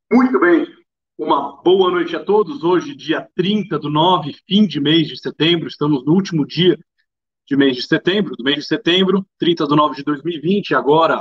Muito bem, uma boa noite a todos. Hoje, dia 30/9, fim de mês de setembro, estamos no último dia de mês de setembro, do mês de setembro, 30/9 de 2020, agora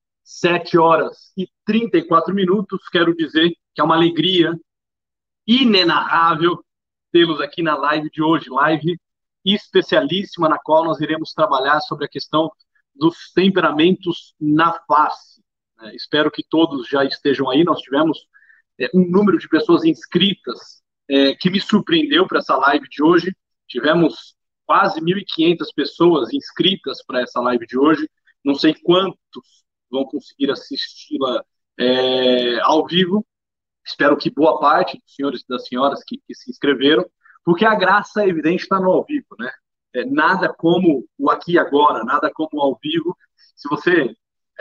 7h34. Quero dizer que é uma alegria inenarrável tê-los aqui na live de hoje, live especialíssima na qual nós iremos trabalhar sobre a questão dos temperamentos na face. Espero que todos já estejam aí. Nós tivemos um número de pessoas inscritas que me surpreendeu para essa live de hoje. Tivemos quase 1.500 pessoas inscritas para essa live de hoje. Não sei quantos vão conseguir assisti-la ao vivo. Espero que boa parte dos senhores e das senhoras que se inscreveram, porque a graça é evidente está no ao vivo, né? Nada como o aqui e agora, nada como o ao vivo. Se você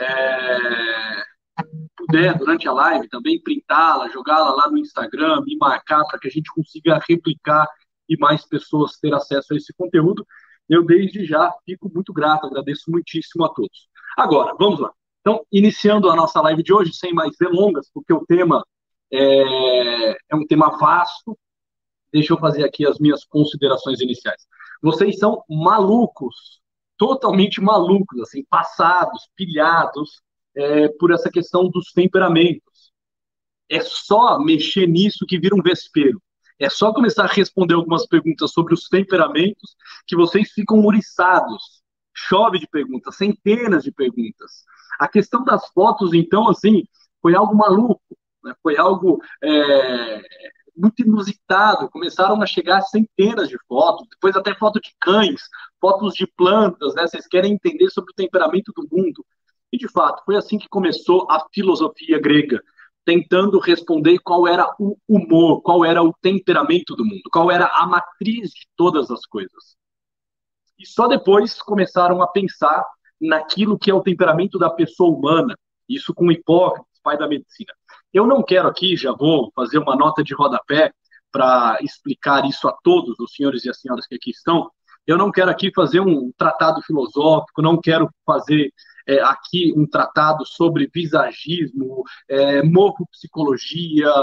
puder, durante a live, também printá-la, jogá-la lá no Instagram, me marcar para que a gente consiga replicar e mais pessoas ter acesso a esse conteúdo, eu desde já fico muito grato, agradeço muitíssimo a todos. Agora, vamos lá. Então, iniciando a nossa live de hoje, sem mais delongas, porque o tema é um tema vasto, deixa eu fazer aqui as minhas considerações iniciais. Vocês são malucos, totalmente malucos, assim, passados, pilhados por essa questão dos temperamentos. É só mexer nisso que vira um vespeiro. É só começar a responder algumas perguntas sobre os temperamentos que vocês ficam muriçados. Chove de perguntas, centenas de perguntas. A questão das fotos, então, assim, foi algo maluco, né? Foi algo muito inusitado. Começaram a chegar centenas de fotos, depois até foto de cães, fotos de plantas, né? Vocês querem entender sobre o temperamento do mundo. E, de fato, foi assim que começou a filosofia grega, tentando responder qual era o humor, qual era o temperamento do mundo, qual era a matriz de todas as coisas. E só depois começaram a pensar naquilo que é o temperamento da pessoa humana, isso com Hipócrates, pai da medicina. Eu não quero aqui, já vou fazer uma nota de rodapé para explicar isso a todos os senhores e as senhoras que aqui estão. Eu não quero aqui fazer um tratado filosófico, não quero fazer aqui um tratado sobre visagismo, morfopsicologia,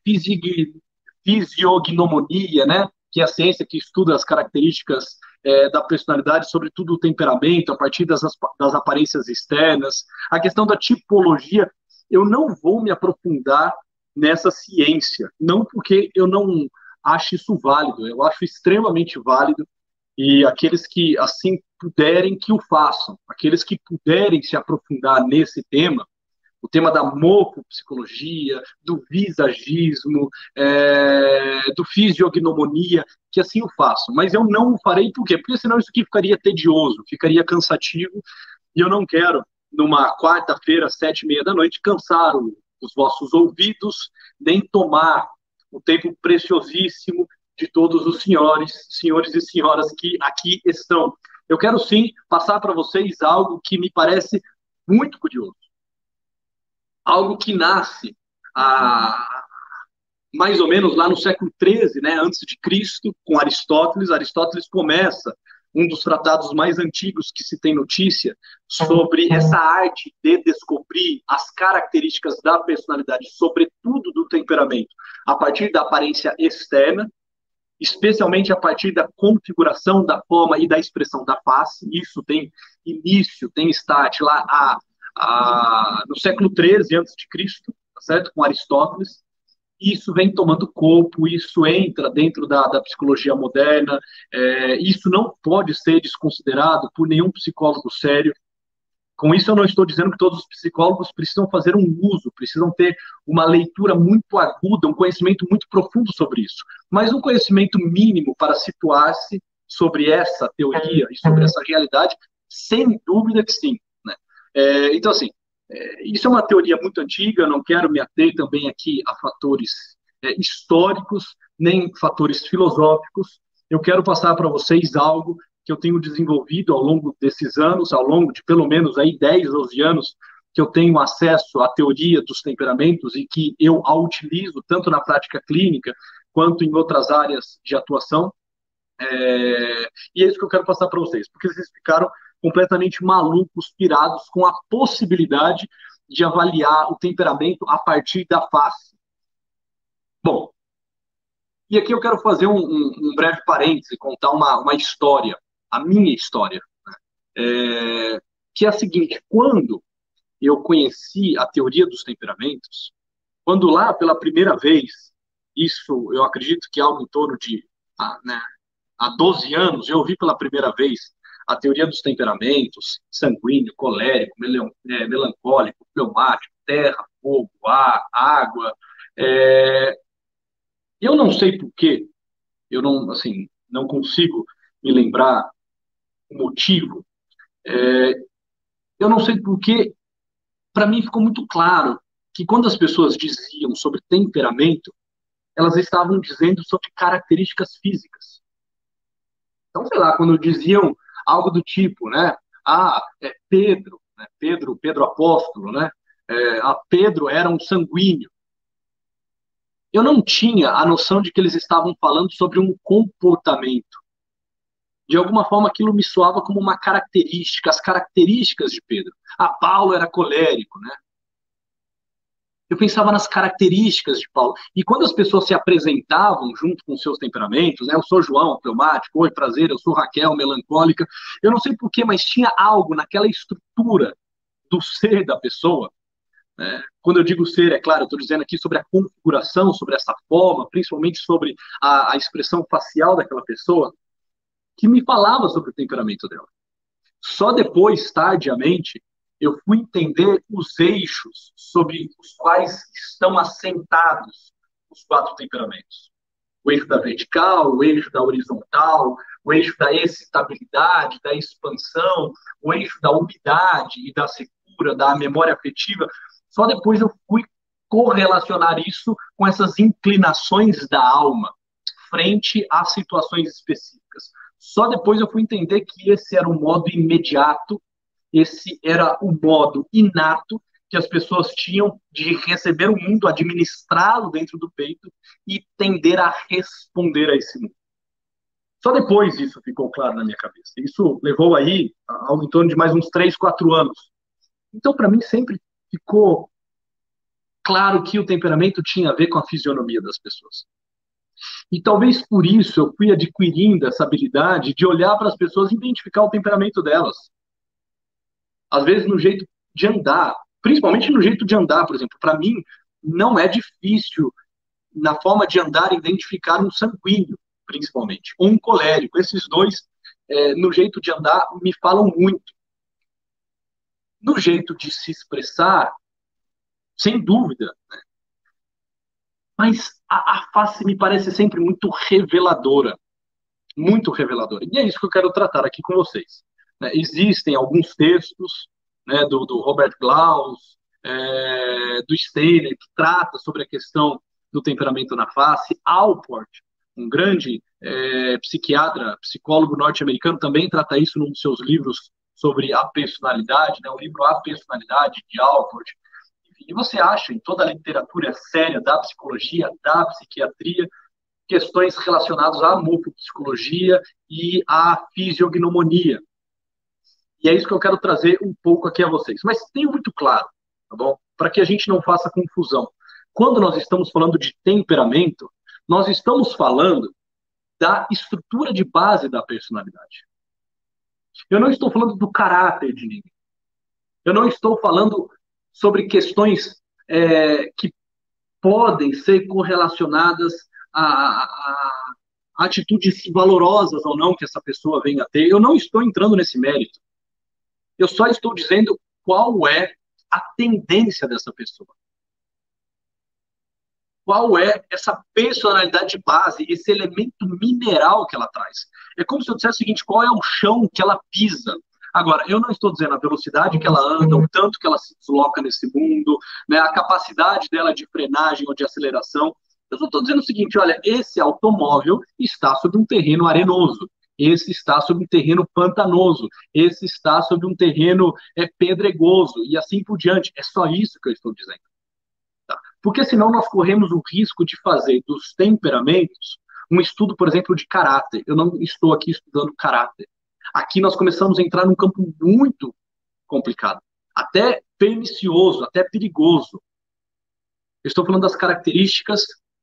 fisiognomonia, né? Que é a ciência que estuda as características da personalidade, sobretudo o temperamento, a partir das aparências externas. A questão da tipologia, eu não vou me aprofundar nessa ciência, não porque eu não acho isso válido, eu acho extremamente válido, e aqueles que assim puderem que o façam, aqueles que puderem se aprofundar nesse tema, o tema da morfopsicologia, do visagismo, do fisiognomonia, que assim o façam. Mas eu não o farei por quê? Porque senão isso aqui ficaria tedioso, ficaria cansativo, e eu não quero, numa quarta-feira, 7h30 da noite, cansar os vossos ouvidos, nem tomar o tempo preciosíssimo de todos os senhores e senhoras que aqui estão. Eu quero sim passar para vocês algo que me parece muito curioso, algo que nasce mais ou menos lá no século XIII, né, antes de Cristo, com Aristóteles. Aristóteles começa um dos tratados mais antigos que se tem notícia sobre essa arte de descobrir as características da personalidade, sobretudo do temperamento, a partir da aparência externa, especialmente a partir da configuração da forma e da expressão da face. Isso tem início, tem start lá no século XIII antes de Cristo, tá certo? Com Aristóteles. Isso vem tomando corpo, isso entra dentro da psicologia moderna, isso não pode ser desconsiderado por nenhum psicólogo sério. Com isso, eu não estou dizendo que todos os psicólogos precisam fazer um uso, precisam ter uma leitura muito aguda, um conhecimento muito profundo sobre isso, mas um conhecimento mínimo para situar-se sobre essa teoria e sobre essa realidade, sem dúvida que sim, né? Então, assim, isso é uma teoria muito antiga, não quero me ater também aqui a fatores históricos, nem fatores filosóficos. Eu quero passar para vocês algo que eu tenho desenvolvido ao longo desses anos, ao longo de pelo menos aí 10, 12 anos, que eu tenho acesso à teoria dos temperamentos e que eu a utilizo tanto na prática clínica quanto em outras áreas de atuação. E é isso que eu quero passar para vocês, porque vocês ficaram completamente malucos, pirados com a possibilidade de avaliar o temperamento a partir da face. Bom, e aqui eu quero fazer um breve parêntese, contar uma história, a minha história, que é a seguinte: quando eu conheci a teoria dos temperamentos, quando lá pela primeira vez, isso eu acredito que algo em torno de né, há 12 anos, eu ouvi pela primeira vez a teoria dos temperamentos: sanguíneo, colérico, melancólico, fleumático, terra, fogo, ar, água. É, eu não sei por quê, eu não, assim, não consigo me lembrar o motivo. Eu não sei por quê, para mim ficou muito claro que quando as pessoas diziam sobre temperamento, elas estavam dizendo sobre características físicas. Então, sei lá, quando diziam algo do tipo, né? Pedro, né? Pedro apóstolo, né? Pedro era um sanguíneo. Eu não tinha a noção de que eles estavam falando sobre um comportamento. De alguma forma, aquilo me soava como uma característica, as características de Pedro. Paulo era colérico, né? Eu pensava nas características de Paulo. E quando as pessoas se apresentavam junto com seus temperamentos, né? Eu sou João, fleumático, oi, prazer, eu sou Raquel, melancólica. Eu não sei porquê, mas tinha algo naquela estrutura do ser da pessoa. Né? Quando eu digo ser, é claro, eu estou dizendo aqui sobre a configuração, sobre essa forma, principalmente sobre a expressão facial daquela pessoa, que me falava sobre o temperamento dela. Só depois, tardiamente, eu fui entender os eixos sobre os quais estão assentados os quatro temperamentos. O eixo da vertical, o eixo da horizontal, o eixo da excitabilidade, da expansão, o eixo da umidade e da secura, da memória afetiva. Só depois eu fui correlacionar isso com essas inclinações da alma frente a situações específicas. Só depois eu fui entender que esse era um modo imediato, esse era o modo inato que as pessoas tinham de receber o mundo, administrá-lo dentro do peito e tender a responder a esse mundo. Só depois isso ficou claro na minha cabeça. Isso levou aí algo em torno de mais uns 3, 4 anos. Então, para mim, sempre ficou claro que o temperamento tinha a ver com a fisionomia das pessoas. E talvez por isso eu fui adquirindo essa habilidade de olhar para as pessoas e identificar o temperamento delas. Às vezes no jeito de andar, principalmente no jeito de andar, por exemplo. Para mim, não é difícil, na forma de andar, identificar um sanguíneo, principalmente, ou um colérico. Esses dois, no jeito de andar, me falam muito. No jeito de se expressar, sem dúvida, mas a face me parece sempre muito reveladora. Muito reveladora. E é isso que eu quero tratar aqui com vocês. Né? Existem alguns textos, né, do Robert Glaus, do Steiner, que trata sobre a questão do temperamento na face. Alport, um grande psiquiatra, psicólogo norte-americano, também trata isso num dos seus livros sobre a personalidade, né, o livro A Personalidade, de Alport. E você acha em toda a literatura séria da psicologia, da psiquiatria, questões relacionadas à morfopsicologia e à fisiognomonia. E é isso que eu quero trazer um pouco aqui a vocês. Mas tenho muito claro, tá bom? Para que a gente não faça confusão. Quando nós estamos falando de temperamento, nós estamos falando da estrutura de base da personalidade. Eu não estou falando do caráter de ninguém. Eu não estou falando sobre questões que podem ser correlacionadas a atitudes valorosas ou não que essa pessoa venha a ter. Eu não estou entrando nesse mérito. Eu só estou dizendo qual é a tendência dessa pessoa. Qual é essa personalidade de base, esse elemento mineral que ela traz. É como se eu dissesse o seguinte: qual é o chão que ela pisa? Agora, eu não estou dizendo a velocidade que ela anda, o tanto que ela se desloca nesse mundo, né, a capacidade dela de frenagem ou de aceleração. Eu só estou dizendo o seguinte: olha, esse automóvel está sobre um terreno arenoso, esse está sobre um terreno pantanoso, esse está sobre um terreno pedregoso, e assim por diante. É só isso que eu estou dizendo. Tá? Porque senão nós corremos o risco de fazer dos temperamentos um estudo, por exemplo, de caráter. Eu não estou aqui estudando caráter. Aqui nós começamos a entrar num campo muito complicado, até pernicioso, até perigoso. Eu estou falando das características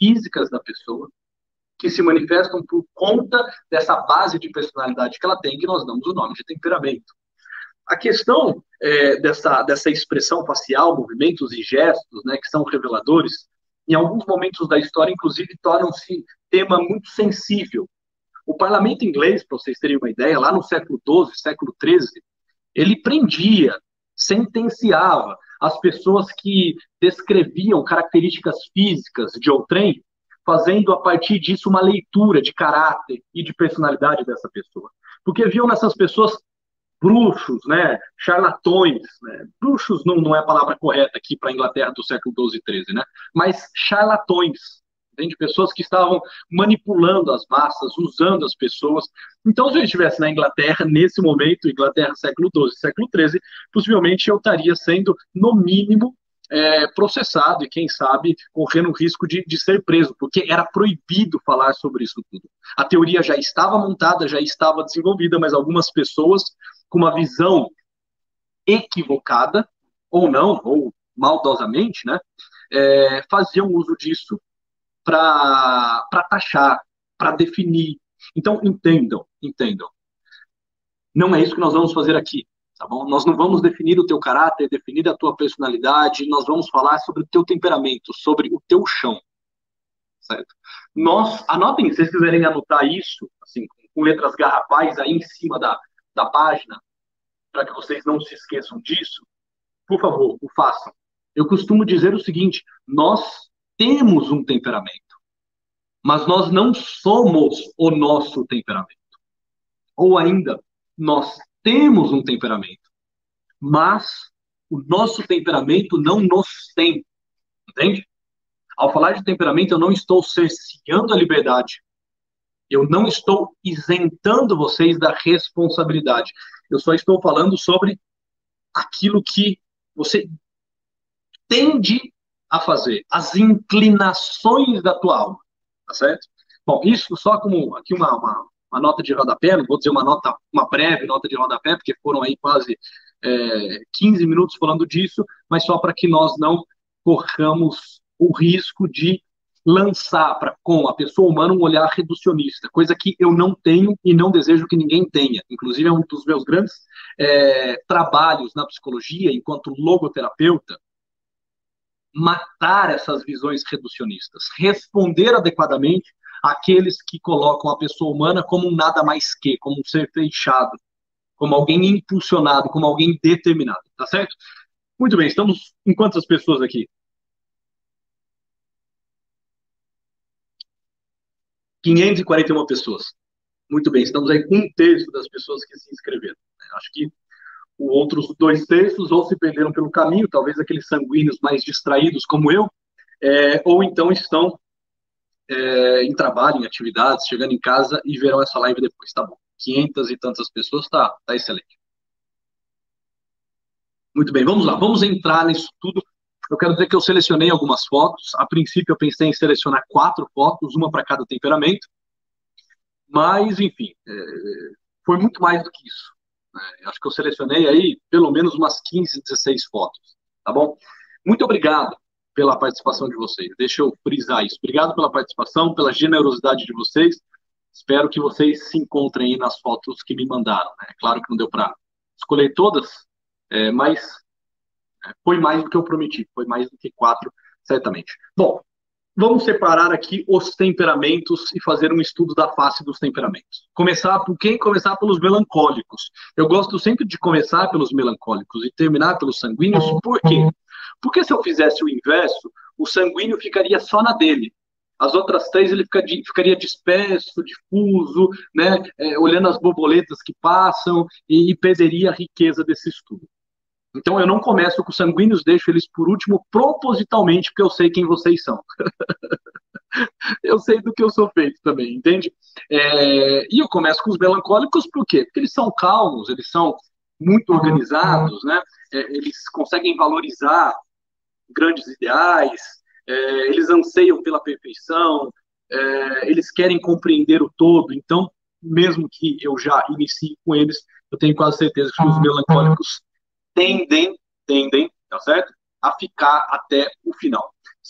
físicas da pessoa que se manifestam por conta dessa base de personalidade que ela tem, que nós damos o nome de temperamento. A questão dessa expressão facial, movimentos e gestos, né, que são reveladores, em alguns momentos da história, inclusive, tornam-se tema muito sensível. O parlamento inglês, para vocês terem uma ideia, lá no século XII, século XIII, ele prendia, sentenciava as pessoas que descreviam características físicas de outrem, fazendo a partir disso uma leitura de caráter e de personalidade dessa pessoa. Porque viam nessas pessoas bruxos, né, charlatões, né? Bruxos não é a palavra correta aqui para a Inglaterra do século XII e XIII, né? Mas charlatões, entende? Pessoas que estavam manipulando as massas, usando as pessoas. Então, se eu estivesse na Inglaterra, nesse momento, Inglaterra século XII, século XIII, possivelmente eu estaria sendo, no mínimo, processado e, quem sabe, correndo o risco de ser preso, porque era proibido falar sobre isso tudo. A teoria já estava montada, já estava desenvolvida, mas algumas pessoas com uma visão equivocada, ou não, ou maldosamente, né, faziam uso disso para taxar, para definir. Então, entendam. Não é isso que nós vamos fazer aqui, tá bom? Nós não vamos definir o teu caráter, definir a tua personalidade, nós vamos falar sobre o teu temperamento, sobre o teu chão, certo? Anotem, se vocês quiserem anotar isso, assim, com letras garrafais aí em cima da página, para que vocês não se esqueçam disso, por favor, o façam. Eu costumo dizer o seguinte: nós temos um temperamento, mas nós não somos o nosso temperamento. Ou ainda, nós temos um temperamento, mas o nosso temperamento não nos tem, entende? Ao falar de temperamento, eu não estou cerceando a liberdade, eu não estou isentando vocês da responsabilidade, eu só estou falando sobre aquilo que você tende a fazer, as inclinações da tua alma, tá certo? Bom, isso só como aqui uma nota de rodapé, não vou dizer uma breve nota de rodapé, porque foram aí quase 15 minutos falando disso, mas só para que nós não corramos o risco de lançar com a pessoa humana um olhar reducionista, coisa que eu não tenho e não desejo que ninguém tenha. Inclusive, é um dos meus grandes trabalhos na psicologia, enquanto logoterapeuta, matar essas visões reducionistas, responder adequadamente àqueles que colocam a pessoa humana como um nada mais que, como um ser fechado, como alguém impulsionado, como alguém determinado, tá certo? Muito bem, estamos em quantas pessoas aqui? 541 pessoas. Muito bem, estamos aí com 1/3 das pessoas que se inscreveram. Acho que os outros 2/3 ou se perderam pelo caminho, talvez aqueles sanguíneos mais distraídos como eu, ou então estão em trabalho, em atividades, chegando em casa e verão essa live depois, tá bom. 500 e tantas pessoas, tá excelente. Muito bem, vamos lá, vamos entrar nisso tudo. Eu quero dizer que eu selecionei algumas fotos. A princípio eu pensei em selecionar 4 fotos, uma para cada temperamento, mas, enfim, foi muito mais do que isso. Acho que eu selecionei aí pelo menos umas 15, 16 fotos, tá bom? Muito obrigado pela participação de vocês. Deixa eu frisar isso. Obrigado pela participação, pela generosidade de vocês. Espero que vocês se encontrem aí nas fotos que me mandaram. Né? Claro que não deu para escolher todas, mas foi mais do que eu prometi. Foi mais do que 4, certamente. Bom, vamos separar aqui os temperamentos e fazer um estudo da face dos temperamentos. Começar por quem? Começar pelos melancólicos. Eu gosto sempre de começar pelos melancólicos e terminar pelos sanguíneos. Por quê? Porque se eu fizesse o inverso, o sanguíneo ficaria só na dele. As outras 3 ele ficaria disperso, difuso, né? Olhando as borboletas que passam e perderia a riqueza desse estudo. Então eu não começo com os sanguíneos, deixo eles por último propositalmente, porque eu sei quem vocês são. Eu sei do que eu sou feito também, entende? E eu começo com os melancólicos, por quê? Porque eles são calmos, eles são muito organizados, né? Eles conseguem valorizar grandes ideais, eles anseiam pela perfeição, eles querem compreender o todo. Então, mesmo que eu já inicie com eles, eu tenho quase certeza que os melancólicos tendem, tá certo? A ficar até o final.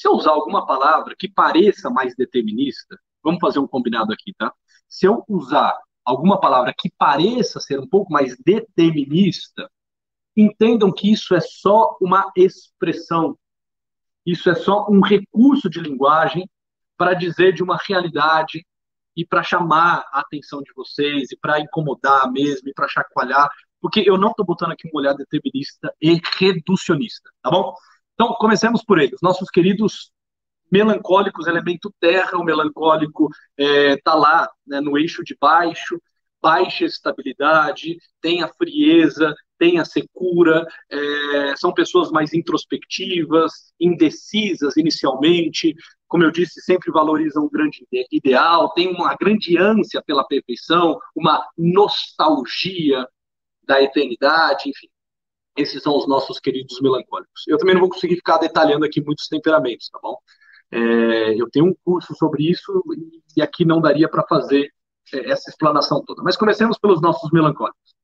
Se eu usar alguma palavra que pareça mais determinista, vamos fazer um combinado aqui, tá? Se eu usar alguma palavra que pareça ser um pouco mais determinista, entendam que isso é só uma expressão, isso é só um recurso de linguagem para dizer de uma realidade e para chamar a atenção de vocês e para incomodar mesmo e para chacoalhar, porque eu não estou botando aqui um olhar determinista e reducionista, tá bom? Então, comecemos por eles, nossos queridos melancólicos, elemento terra, o melancólico está lá, né, no eixo de baixo, baixa estabilidade, tem a frieza, tem a secura, são pessoas mais introspectivas, indecisas inicialmente, como eu disse, sempre valorizam o grande ideal, tem uma grande ânsia pela perfeição, uma nostalgia da eternidade, enfim. Esses são os nossos queridos melancólicos. Eu também não vou conseguir ficar detalhando aqui muitos temperamentos, tá bom? Eu tenho um curso sobre isso e aqui não daria para fazer essa explanação toda. Mas comecemos pelos nossos melancólicos.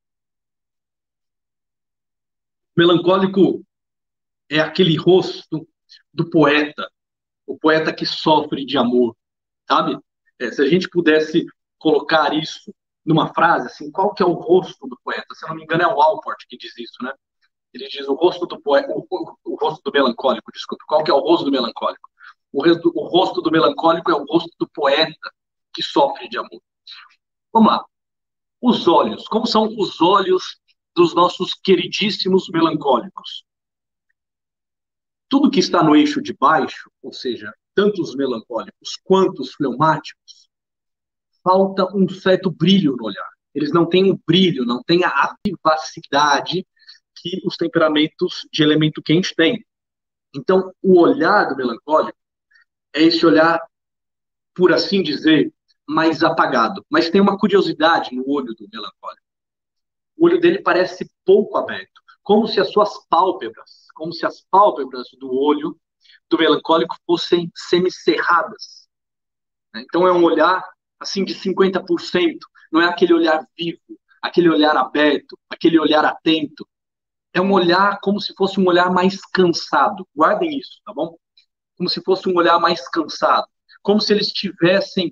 Melancólico é aquele rosto do poeta, o poeta que sofre de amor, sabe? Se a gente pudesse colocar isso numa frase, assim, qual que é o rosto do poeta? Se eu não me engano, é o Alport que diz isso, né? Ele diz o rosto do poeta, o rosto do melancólico, desculpa. Qual que é o rosto do melancólico? O rosto do melancólico é o rosto do poeta que sofre de amor. Vamos lá. Os olhos. Como são os olhos dos nossos queridíssimos melancólicos? Tudo que está no eixo de baixo, ou seja, tanto os melancólicos quanto os fleumáticos, falta um certo brilho no olhar. Eles não têm o brilho, não têm a vivacidade que os temperamentos de elemento quente têm. Então, o olhar do melancólico é esse olhar, por assim dizer, mais apagado. Mas tem uma curiosidade no olho do melancólico. O olho dele parece pouco aberto, como se as pálpebras do olho do melancólico fossem semicerradas. Então é um olhar assim de 50%, não é aquele olhar vivo, aquele olhar aberto, aquele olhar atento. É um olhar como se fosse um olhar mais cansado. Guardem isso, tá bom? Como se fosse um olhar mais cansado. Como se eles estivessem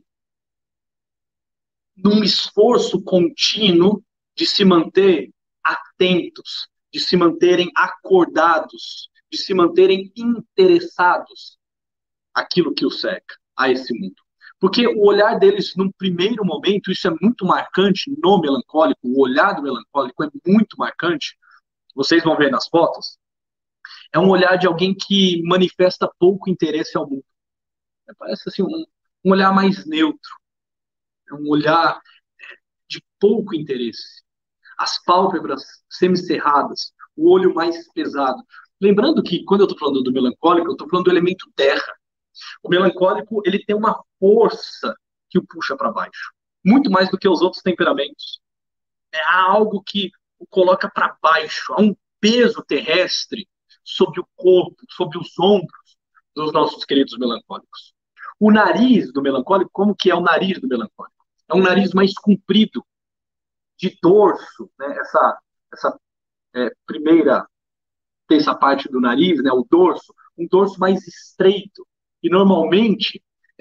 num esforço contínuo de se manter atentos, de se manterem acordados, de se manterem interessados àquilo que os cerca, a esse mundo. Porque o olhar deles, num primeiro momento, isso é muito marcante no melancólico, o olhar do melancólico é muito marcante, vocês vão ver nas fotos, é um olhar de alguém que manifesta pouco interesse ao mundo. Parece assim um olhar mais neutro, é um olhar de pouco interesse. As pálpebras semicerradas, o olho mais pesado. Lembrando que, quando eu estou falando do melancólico, eu estou falando do elemento terra. O melancólico, ele tem uma força que o puxa para baixo, muito mais do que os outros temperamentos. É algo que o coloca para baixo, há um peso terrestre sobre o corpo, sobre os ombros dos nossos queridos melancólicos. O nariz do melancólico, como que é o nariz do melancólico? É um nariz mais comprido, de dorso, né? Essa primeira terça parte do nariz, né? O dorso, um dorso mais estreito e normalmente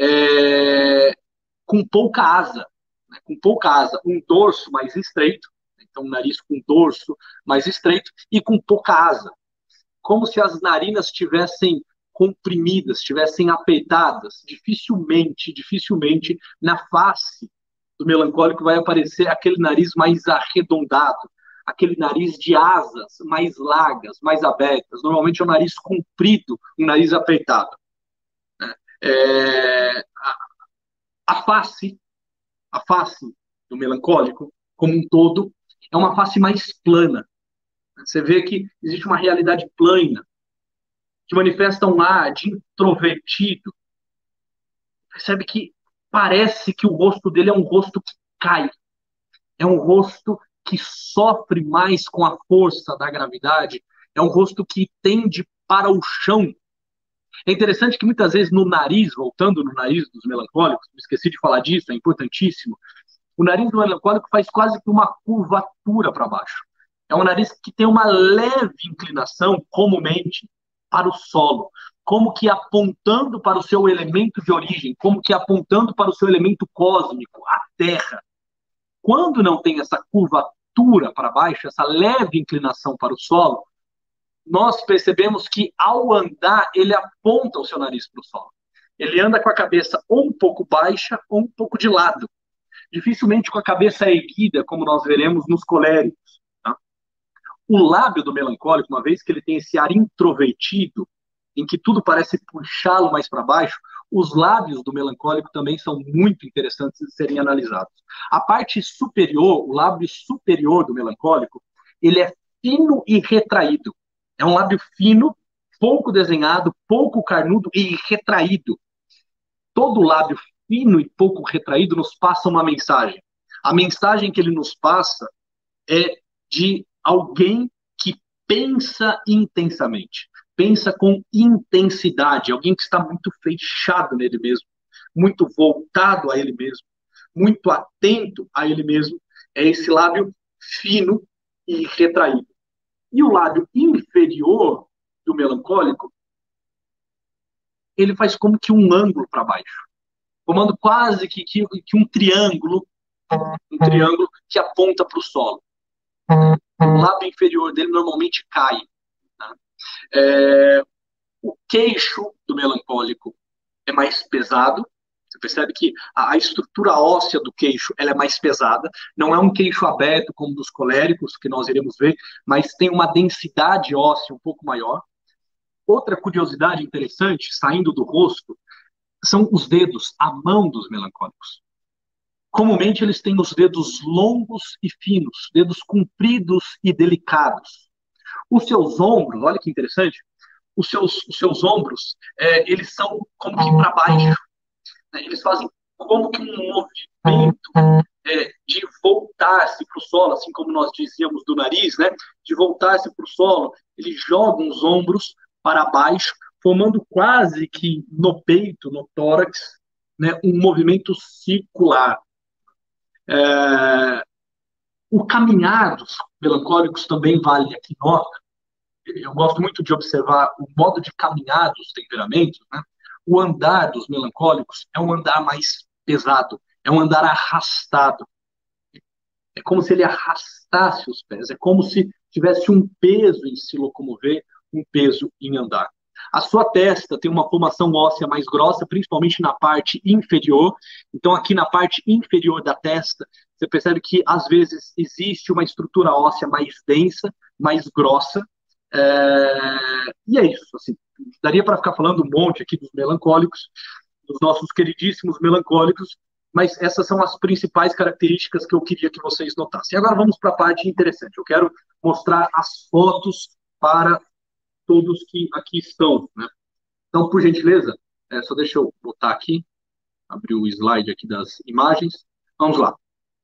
com pouca asa, né? Com pouca asa, um dorso mais estreito, então um nariz com dorso mais estreito e com pouca asa, como se as narinas tivessem comprimidas, tivessem apertadas, dificilmente na face do melancólico vai aparecer aquele nariz mais arredondado, aquele nariz de asas mais largas, mais abertas. Normalmente é um nariz comprido, um nariz apertado. É, a face, a face do melancólico, como um todo, é uma face mais plana. Você vê que existe uma realidade plana, que manifesta um ar de introvertido. Percebe que parece que o rosto dele é um rosto que cai. É um rosto que sofre mais com a força da gravidade. É um rosto que tende para o chão. É interessante que muitas vezes no nariz, voltando no nariz dos melancólicos, esqueci de falar disso, é importantíssimo, o nariz do melancólico faz quase que uma curvatura para baixo. É um nariz que tem uma leve inclinação, comumente, para o solo. como que apontando para o seu elemento de origem, como que apontando para o seu elemento cósmico, a Terra. Quando não tem essa curvatura para baixo, essa leve inclinação para o solo, nós percebemos que, ao andar, ele aponta o seu nariz para o solo. Ele anda com a cabeça ou um pouco baixa ou um pouco de lado. Dificilmente com a cabeça erguida, como nós veremos nos coléricos. Tá? O lábio do melancólico, uma vez que ele tem esse ar introvertido, em que tudo parece puxá-lo mais para baixo, os lábios do melancólico também são muito interessantes de serem analisados. A parte superior, o lábio superior do melancólico, ele é fino e retraído. É um lábio fino, pouco desenhado, pouco carnudo e retraído. Todo lábio fino e pouco retraído nos passa uma mensagem. A mensagem que ele nos passa é de alguém que pensa intensamente, pensa com intensidade, alguém que está muito fechado nele mesmo, muito voltado a ele mesmo, muito atento a ele mesmo. É esse lábio fino e retraído. E o lábio inferior do melancólico, ele faz como que um ângulo para baixo, formando quase que um triângulo que aponta para o solo. O lábio inferior dele normalmente cai. Tá? O queixo do melancólico é mais pesado. Você percebe que a estrutura óssea do queixo ela é mais pesada. Não é um queixo aberto como dos coléricos, que nós iremos ver, mas tem uma densidade óssea um pouco maior. Outra curiosidade interessante, saindo do rosto, são os dedos, a mão dos melancólicos. Comumente eles têm os dedos longos e finos, dedos compridos e delicados. Os seus ombros, olha que interessante, os seus ombros, eles são como que para baixo. Né? Eles fazem como que um movimento de voltar-se para o solo, assim como nós dizíamos do nariz, né? De voltar-se para o solo. Eles jogam os ombros para baixo, formando quase que no peito, no tórax, né? Um movimento circular. O caminhar dos melancólicos também vale aqui nota. Eu gosto muito de observar o modo de caminhar dos temperamentos. Né? O andar dos melancólicos é um andar mais pesado, é um andar arrastado. É como se ele arrastasse os pés, é como se tivesse um peso em se locomover, um peso em andar. A sua testa tem uma formação óssea mais grossa, principalmente na parte inferior. Então, aqui na parte inferior da testa, você percebe que, às vezes, existe uma estrutura óssea mais densa, mais grossa. E é isso. Assim, daria para ficar falando um monte aqui dos melancólicos, dos nossos queridíssimos melancólicos, mas essas são as principais características que eu queria que vocês notassem. Agora vamos para a parte interessante. Eu quero mostrar as fotos para todos que aqui estão. Né? Então, por gentileza, só deixa eu botar aqui, abrir o slide aqui das imagens. Vamos lá.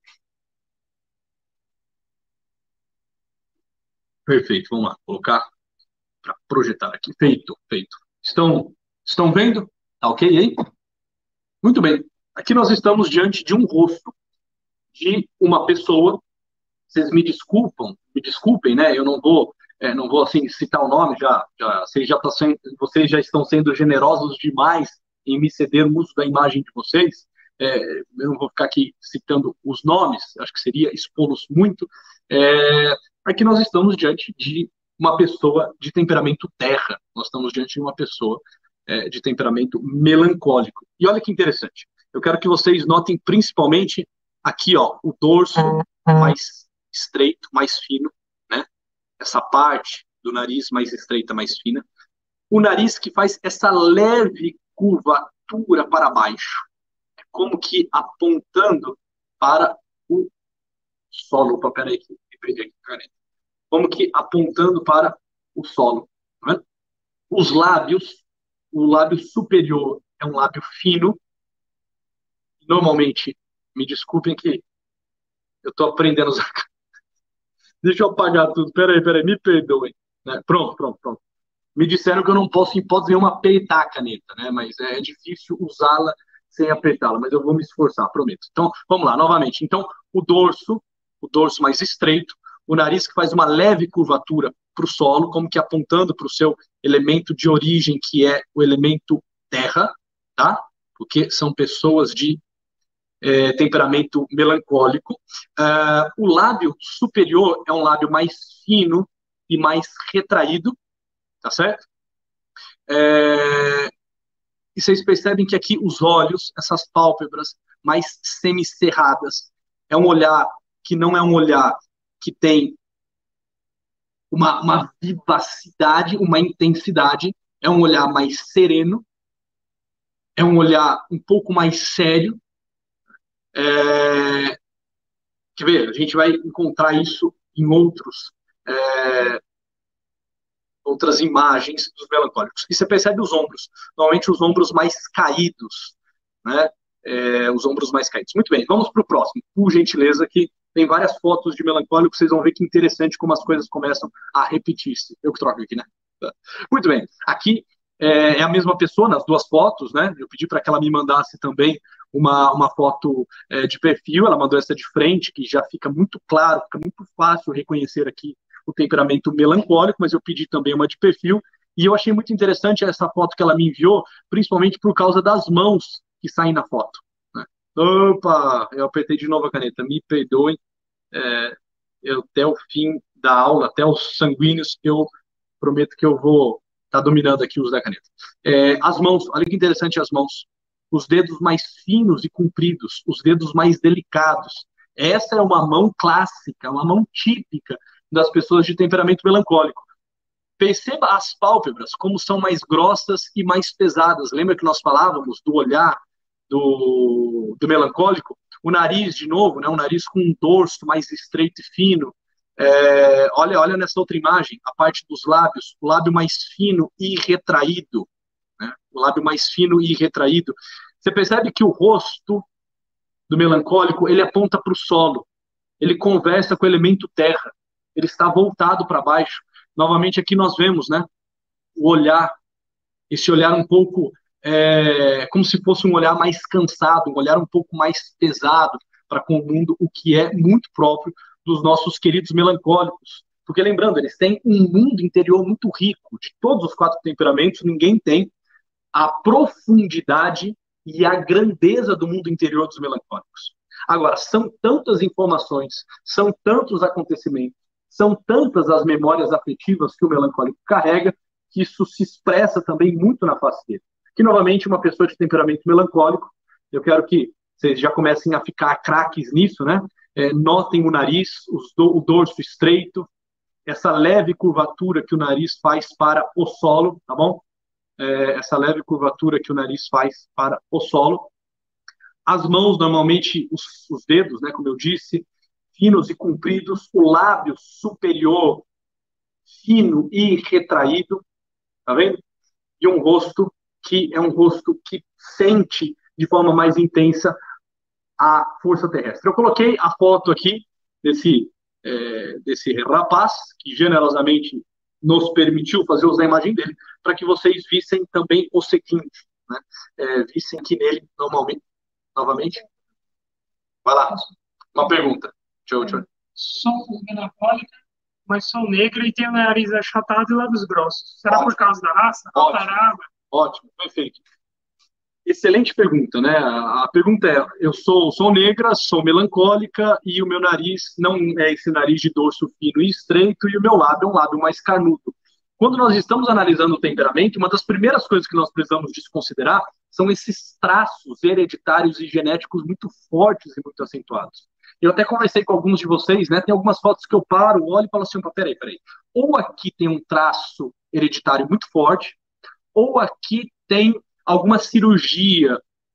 Perfeito, vamos lá, colocar para projetar aqui. Feito, feito. Estão vendo? Tá ok aí? Muito bem. Aqui nós estamos diante de um rosto de uma pessoa. Vocês me desculpem, né? Eu não vou assim citar o nome. Vocês já estão sendo generosos demais em me ceder o uso da imagem de vocês. Eu não vou ficar aqui citando os nomes. Acho que seria expô-los muito. Aqui nós estamos diante de uma pessoa de temperamento terra. Nós estamos diante de uma pessoa de temperamento melancólico. E olha que interessante. Eu quero que vocês notem principalmente aqui, ó, o dorso mais estreito, mais fino, né? Essa parte do nariz mais estreita, mais fina. O nariz que faz essa leve curvatura para baixo. É como que apontando para o solo. Opa, peraí, que me perdi aqui, caneta. Como que apontando para o solo. Tá vendo? Os lábios, o lábio superior é um lábio fino. Normalmente, me desculpem que eu estou aprendendo a usar. Deixa eu apagar tudo. Peraí, me perdoem. Né? Pronto. Me disseram que eu não posso, em hipótese nenhuma, apertar a caneta, né? Mas é difícil usá-la sem apertá-la, mas eu vou me esforçar, prometo. Então, vamos lá, novamente. Então, o dorso mais estreito, o nariz que faz uma leve curvatura para o solo, como que apontando para o seu elemento de origem, que é o elemento terra, tá? Porque são pessoas de temperamento melancólico. O lábio superior é um lábio mais fino e mais retraído, tá certo? E vocês percebem que aqui os olhos, essas pálpebras mais semicerradas, é um olhar que não é um olhar que tem uma vivacidade, uma intensidade, é um olhar mais sereno, é um olhar um pouco mais sério. Quer ver? A gente vai encontrar isso em outras imagens dos melancólicos. E você percebe os ombros, normalmente os ombros mais caídos, né? Os ombros mais caídos. Muito bem, vamos para o próximo, por gentileza, que tem várias fotos de melancólico, vocês vão ver que interessante como as coisas começam a repetir-se. Eu que troco aqui, né? Muito bem, aqui é a mesma pessoa nas duas fotos, né? Eu pedi para que ela me mandasse também uma foto de perfil, ela mandou essa de frente, que já fica muito claro, fica muito fácil reconhecer aqui o temperamento melancólico, mas eu pedi também uma de perfil, e eu achei muito interessante essa foto que ela me enviou, principalmente por causa das mãos que saem na foto. Né? Opa, eu apertei de novo a caneta, me perdoem, até o fim da aula, até os sanguíneos, eu prometo que eu vou estar dominando aqui o uso da caneta. As mãos, olha que interessante as mãos, os dedos mais finos e compridos, os dedos mais delicados. Essa é uma mão clássica, uma mão típica das pessoas de temperamento melancólico. Perceba as pálpebras, como são mais grossas e mais pesadas. Lembra que nós falávamos do olhar do melancólico? O nariz, de novo, né? Um nariz com um dorso mais estreito e fino. Olha nessa outra imagem, a parte dos lábios, o lábio mais fino e retraído. Né? O lábio mais fino e retraído. Você percebe que o rosto do melancólico, ele aponta para o solo. Ele conversa com o elemento terra. Ele está voltado para baixo. Novamente aqui nós vemos, né, o olhar, esse olhar um pouco como se fosse um olhar mais cansado, um olhar um pouco mais pesado para com o mundo, o que é muito próprio dos nossos queridos melancólicos. Porque lembrando, eles têm um mundo interior muito rico, de todos os 4 temperamentos, ninguém tem a profundidade e a grandeza do mundo interior dos melancólicos. Agora, são tantas informações, são tantos acontecimentos, são tantas as memórias afetivas que o melancólico carrega, que isso se expressa também muito na face dele. Que, novamente, uma pessoa de temperamento melancólico, eu quero que vocês já comecem a ficar craques nisso, né? Notem o nariz, o dorso estreito, essa leve curvatura que o nariz faz para o solo, tá bom? Essa leve curvatura que o nariz faz para o solo. As mãos, normalmente, os dedos, né, como eu disse, finos e compridos, o lábio superior fino e retraído, tá vendo? E um rosto que é um rosto que sente de forma mais intensa a força terrestre. Eu coloquei a foto aqui desse rapaz, que generosamente nos permitiu fazer uso da imagem dele, para que vocês vissem também o seguinte, né? Vissem que nele, novamente, vai lá, uma pergunta. Deixa eu... Sou melancólica, mas sou negra e tenho nariz achatado e lábios grossos. Será ótimo, por causa da raça? Ótimo, perfeito. Excelente pergunta, né? A pergunta é: eu sou negra, sou melancólica e o meu nariz não é esse nariz de dorso fino e estreito e o meu lábio é um lábio mais carnudo. Quando nós estamos analisando o temperamento, uma das primeiras coisas que nós precisamos desconsiderar são esses traços hereditários e genéticos muito fortes e muito acentuados. Eu até conversei com alguns de vocês, né? Tem algumas fotos que eu paro, olho e falo assim: peraí. Ou aqui tem um traço hereditário muito forte, ou aqui tem alguma cirurgia,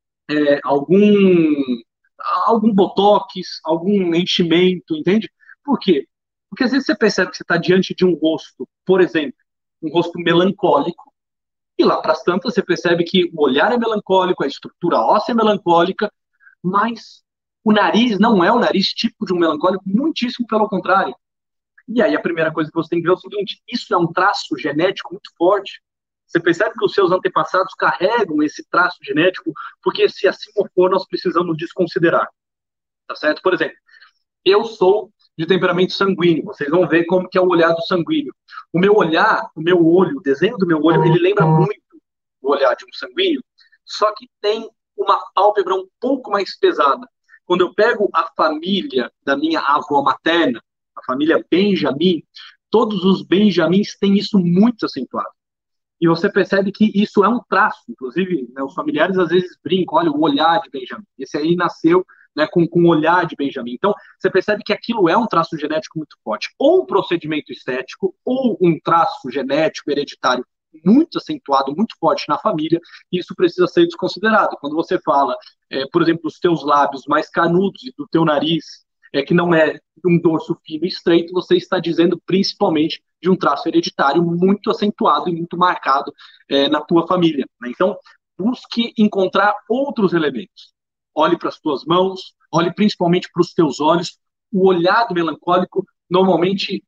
algum botox, algum enchimento, entende? Por quê? Porque às vezes você percebe que você está diante de um rosto, por exemplo, um rosto melancólico, e lá para as tantas você percebe que o olhar é melancólico, a estrutura óssea é melancólica, mas o nariz não é o nariz típico de um melancólico, muitíssimo pelo contrário. E aí a primeira coisa que você tem que ver é o seguinte: isso é um traço genético muito forte. Você percebe que os seus antepassados carregam esse traço genético, porque se assim não for, nós precisamos desconsiderar. Tá certo? Por exemplo, eu sou de temperamento sanguíneo. Vocês vão ver como que é o olhar do sanguíneo. O meu olhar, o meu olho, o desenho do meu olho, ele lembra muito o olhar de um sanguíneo, só que tem uma pálpebra um pouco mais pesada. Quando eu pego a família da minha avó materna, a família Benjamin, todos os Benjamins têm isso muito acentuado. E você percebe que isso é um traço, inclusive, né, os familiares às vezes brincam, olha, o olhar de Benjamin. Esse aí nasceu, né, com o olhar de Benjamin. Então, você percebe que aquilo é um traço genético muito forte. Ou um procedimento estético, ou um traço genético hereditário muito acentuado, muito forte na família, e isso precisa ser desconsiderado. Quando você fala, por exemplo, dos teus lábios mais canudos e do teu nariz, que não é um dorso fino e estreito, você está dizendo principalmente de um traço hereditário muito acentuado e muito marcado na tua família. Né? Então, busque encontrar outros elementos. Olhe para as tuas mãos, olhe principalmente para os teus olhos. O olhar do melancólico normalmente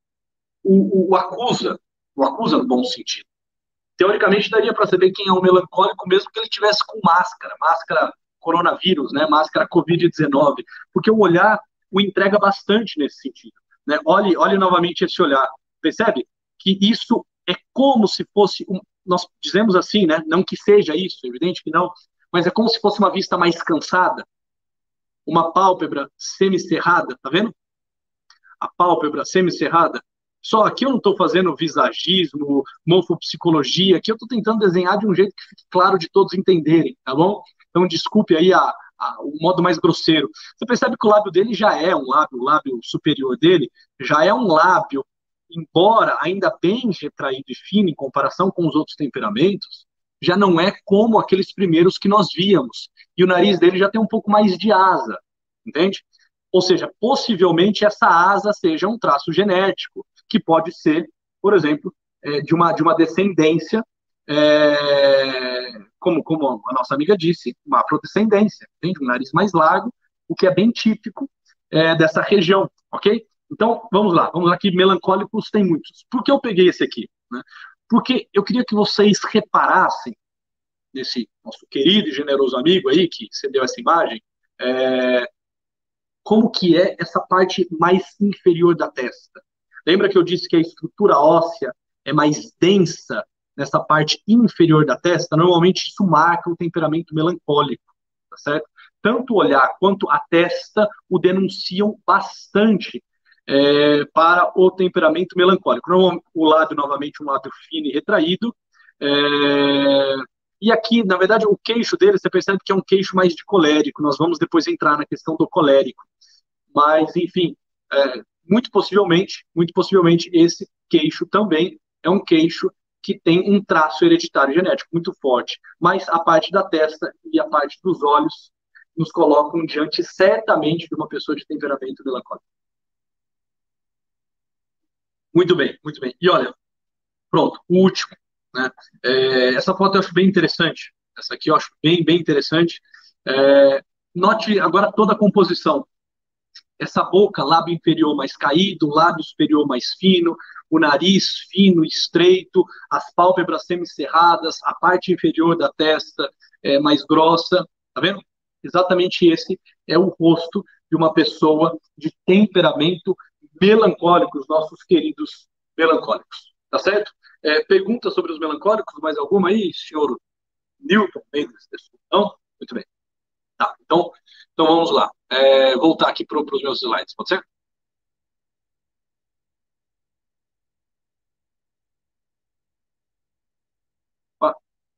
o acusa no bom sentido. Teoricamente, daria para saber quem é o melancólico mesmo que ele tivesse com máscara coronavírus, né, máscara Covid-19, porque o olhar o entrega bastante nesse sentido. Né? Olhe novamente esse olhar. Percebe que isso é como se fosse, nós dizemos assim, né? Não que seja isso, é evidente que não, mas é como se fosse uma vista mais cansada, uma pálpebra semicerrada, tá vendo? A pálpebra semicerrada. Só aqui eu não estou fazendo visagismo, morfopsicologia, aqui eu estou tentando desenhar de um jeito que fique claro de todos entenderem, tá bom? Então desculpe aí o modo mais grosseiro. Você percebe que o lábio dele já é um lábio, o lábio superior dele já é um lábio, embora ainda bem retraído e fino em comparação com os outros temperamentos, já não é como aqueles primeiros que nós víamos. E o nariz dele já tem um pouco mais de asa, entende? Ou seja, possivelmente essa asa seja um traço genético, que pode ser, por exemplo, de uma descendência, como a nossa amiga disse, uma afrodescendência, entende? Um nariz mais largo, o que é bem típico dessa região, ok? Então, vamos lá que melancólicos tem muitos. Por que eu peguei esse aqui? Né? Porque eu queria que vocês reparassem nesse nosso querido e generoso amigo aí, que cedeu essa imagem, como que é essa parte mais inferior da testa. Lembra que eu disse que a estrutura óssea é mais densa nessa parte inferior da testa? Normalmente isso marca o temperamento melancólico, tá certo? Tanto o olhar quanto a testa o denunciam bastante para o temperamento melancólico. O lábio, novamente, um lábio fino e retraído. E aqui, na verdade, o queixo dele, você percebe que é um queixo mais de colérico. Nós vamos depois entrar na questão do colérico. Mas, enfim, muito possivelmente, esse queixo também é um queixo que tem um traço hereditário genético muito forte. Mas a parte da testa e a parte dos olhos nos colocam diante, certamente, de uma pessoa de temperamento melancólico. Muito bem, muito bem. E olha, pronto, o último. Né? Essa foto eu acho bem interessante. Essa aqui eu acho bem, bem interessante. Note agora toda a composição. Essa boca, lábio inferior mais caído, lábio superior mais fino, o nariz fino, estreito, as pálpebras semicerradas, a parte inferior da testa mais grossa. Tá vendo? Exatamente esse é o rosto de uma pessoa de temperamento melancólico, os nossos queridos melancólicos. Tá certo? Pergunta sobre os melancólicos, mais alguma aí, senhor Newton Mendes? Não? Muito bem. Tá, então vamos lá. Voltar aqui para os meus slides, pode ser? Ah,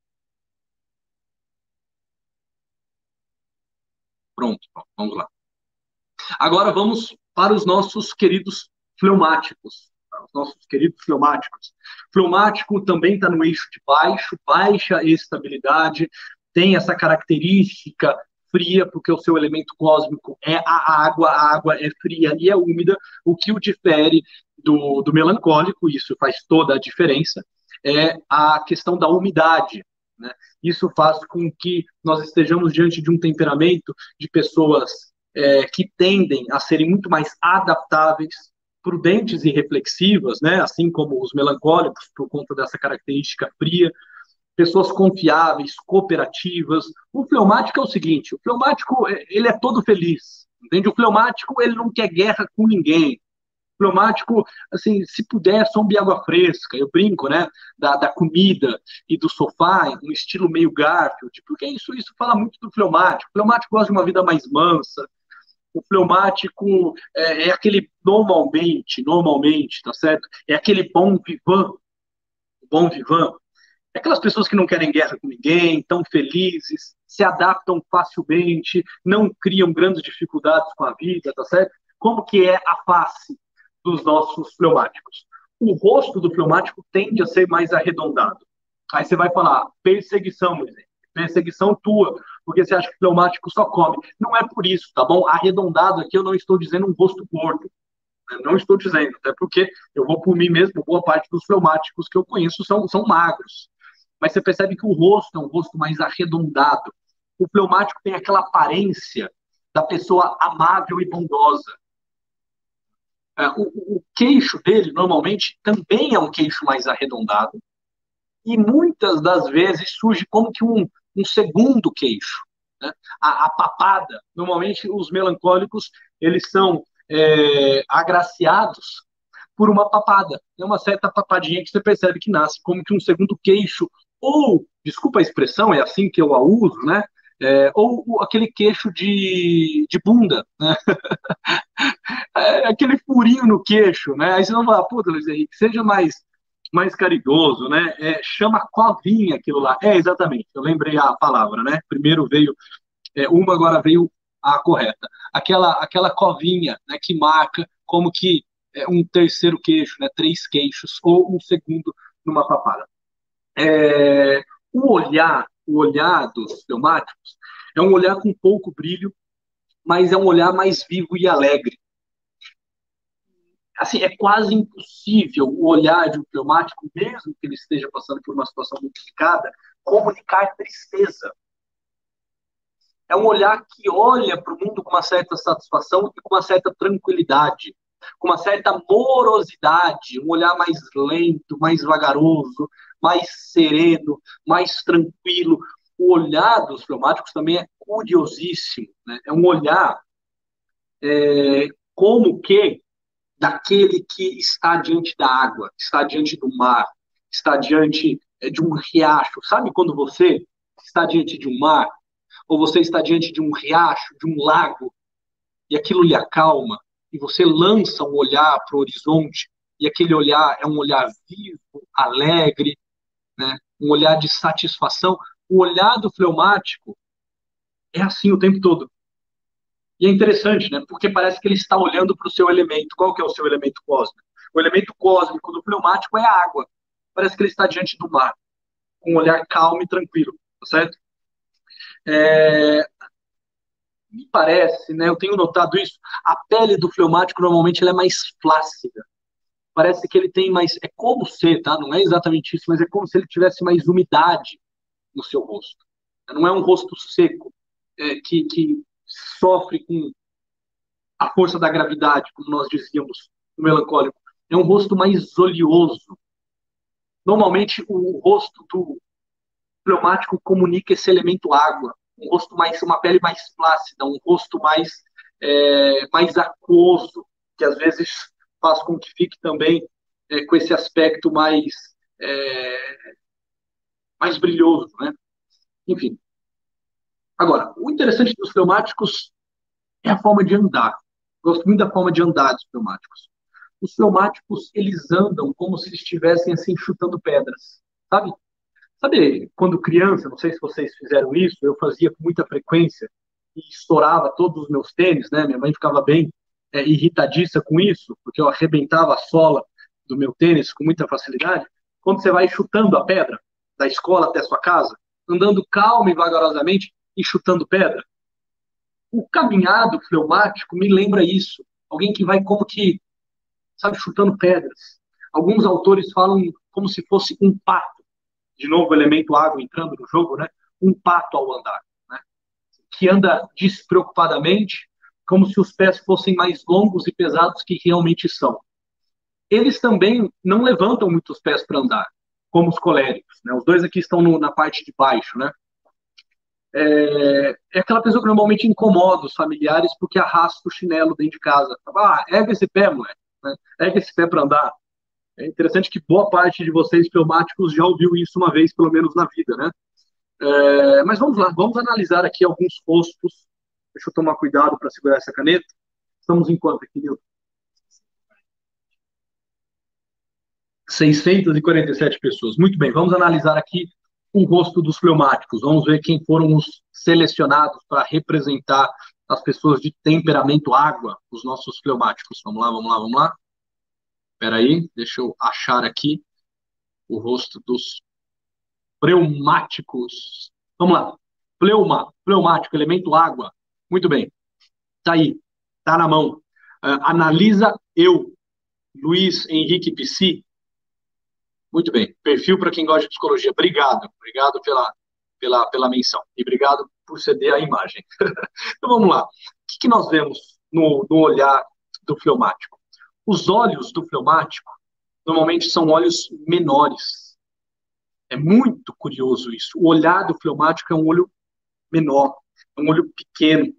pronto, vamos lá. Agora vamos para os nossos queridos fleumáticos. Os nossos queridos fleumáticos. Fleumático também está no eixo de baixo, baixa estabilidade, tem essa característica fria, porque o seu elemento cósmico é a água é fria e é úmida, o que o difere do melancólico, isso faz toda a diferença, é a questão da umidade. Né? Isso faz com que nós estejamos diante de um temperamento de pessoas que tendem a serem muito mais adaptáveis, prudentes e reflexivas, né? Assim como os melancólicos, por conta dessa característica fria, pessoas confiáveis, cooperativas. O fleumático é o seguinte, o fleumático ele é todo feliz, entende? O fleumático ele não quer guerra com ninguém, Fleumático, assim, se puder, só um água fresca. Eu brinco, né? Da comida e do sofá, um estilo meio Garfield, porque isso fala muito do fleumático. O fleumático gosta de uma vida mais mansa. O fleumático é aquele normalmente, tá certo? É aquele bom vivant. É aquelas pessoas que não querem guerra com ninguém, estão felizes, se adaptam facilmente, não criam grandes dificuldades com a vida, tá certo? Como que é a face dos nossos fleumáticos? O rosto do fleumático tende a ser mais arredondado. Aí você vai falar, perseguição, Moisés. Perseguição tua, porque você acha que o fleumático só come. Não é por isso, tá bom? Arredondado aqui eu não estou dizendo um rosto gordo. Não estou dizendo, até porque eu vou por mim mesmo, boa parte dos fleumáticos que eu conheço são magros. Mas você percebe que o rosto é um rosto mais arredondado. O fleumático tem aquela aparência da pessoa amável e bondosa. O queixo dele, normalmente, também é um queixo mais arredondado. E muitas das vezes surge como que um segundo queixo. Né? A papada, normalmente os melancólicos, eles são agraciados por uma papada. É uma certa papadinha que você percebe que nasce como que um segundo queixo, ou, desculpa a expressão, é assim que eu a uso, né? Ou aquele queixo de bunda, né? Aquele furinho no queixo, né? Aí você não fala, puta, Luiz Henrique, seja mais caridoso, né? Chama covinha aquilo lá. Exatamente, eu lembrei a palavra, né? Primeiro veio uma, agora veio a correta. Aquela covinha, né, que marca como que um terceiro queixo, né? Três queixos, ou um segundo numa papada. O olhar dos fleumáticos é um olhar com pouco brilho, mas é um olhar mais vivo e alegre. Assim, é quase impossível o olhar de um fleumático, mesmo que ele esteja passando por uma situação muito delicada, comunicar tristeza. É um olhar que olha para o mundo com uma certa satisfação e com uma certa tranquilidade, com uma certa morosidade, um olhar mais lento, mais vagaroso, mais sereno, mais tranquilo. O olhar dos fleumáticos também é curiosíssimo, né? É um olhar como que daquele que está diante da água, está diante do mar, está diante de um riacho. Sabe quando você está diante de um mar, ou você está diante de um riacho, de um lago, e aquilo lhe acalma, e você lança um olhar para o horizonte, e aquele olhar é um olhar vivo, alegre, né? Um olhar de satisfação. O olhar do fleumático é assim o tempo todo. E é interessante, né? Porque parece que ele está olhando para o seu elemento. Qual que é o seu elemento cósmico? O elemento cósmico do fleumático é a água. Parece que ele está diante do mar, com um olhar calmo e tranquilo, tá certo? Me parece, né? Eu tenho notado isso. A pele do fleumático normalmente ela é mais flácida. Parece que ele tem mais. É como se, tá? Não é exatamente isso, mas é como se ele tivesse mais umidade no seu rosto. Não é um rosto seco, que sofre com a força da gravidade, como nós dizíamos, o melancólico. É um rosto mais oleoso. Normalmente, o rosto do fleumático comunica esse elemento água. Um rosto mais, uma pele mais flácida, um rosto mais aquoso, que às vezes faz com que fique também com esse aspecto mais brilhoso, né? Enfim. Agora, o interessante dos fleumáticos é a forma de andar. Gosto muito da forma de andar dos fleumáticos. Os fleumáticos, eles andam como se estivessem assim chutando pedras, sabe? Sabe, quando criança, não sei se vocês fizeram isso, eu fazia com muita frequência e estourava todos os meus tênis, né? Minha mãe ficava bem irritadiça com isso, porque eu arrebentava a sola do meu tênis com muita facilidade. Quando você vai chutando a pedra da escola até a sua casa, andando calmo e vagarosamente e chutando pedra, o caminhado fleumático me lembra isso. Alguém que vai como que, sabe, chutando pedras. Alguns autores falam como se fosse um pato. De novo, o elemento água entrando no jogo, né? Um pato ao andar, né? Que anda despreocupadamente, como se os pés fossem mais longos e pesados que realmente são. Eles também não levantam muito os pés para andar, como os coléricos, né? Os dois aqui estão na parte de baixo, né? É aquela pessoa que normalmente incomoda os familiares porque arrasta o chinelo dentro de casa. Ergue esse pé, moleque. né? Ergue esse pé para andar. É interessante que boa parte de vocês fleumáticos já ouviu isso uma vez, pelo menos na vida, né? Mas vamos lá, vamos analisar aqui alguns rostos. Deixa eu tomar cuidado para segurar essa caneta. Estamos em quanto aqui, Nilton? 647 pessoas. Muito bem, vamos analisar aqui o rosto dos fleumáticos. Vamos ver quem foram os selecionados para representar as pessoas de temperamento água, os nossos fleumáticos. Vamos lá, vamos lá, vamos lá. Espera aí, deixa eu achar aqui o rosto dos fleumáticos. Vamos lá. Fleumático, elemento água. Muito bem. Tá aí, tá na mão. Analisa eu, Luiz Henrique Pissi. Muito bem. Perfil para quem gosta de psicologia. Obrigado. Obrigado pela menção. E obrigado por ceder a imagem. Então vamos lá. O que nós vemos no olhar do fleumático? Os olhos do fleumático normalmente são olhos menores. É muito curioso isso. O olhar do fleumático é um olho menor, é um olho pequeno,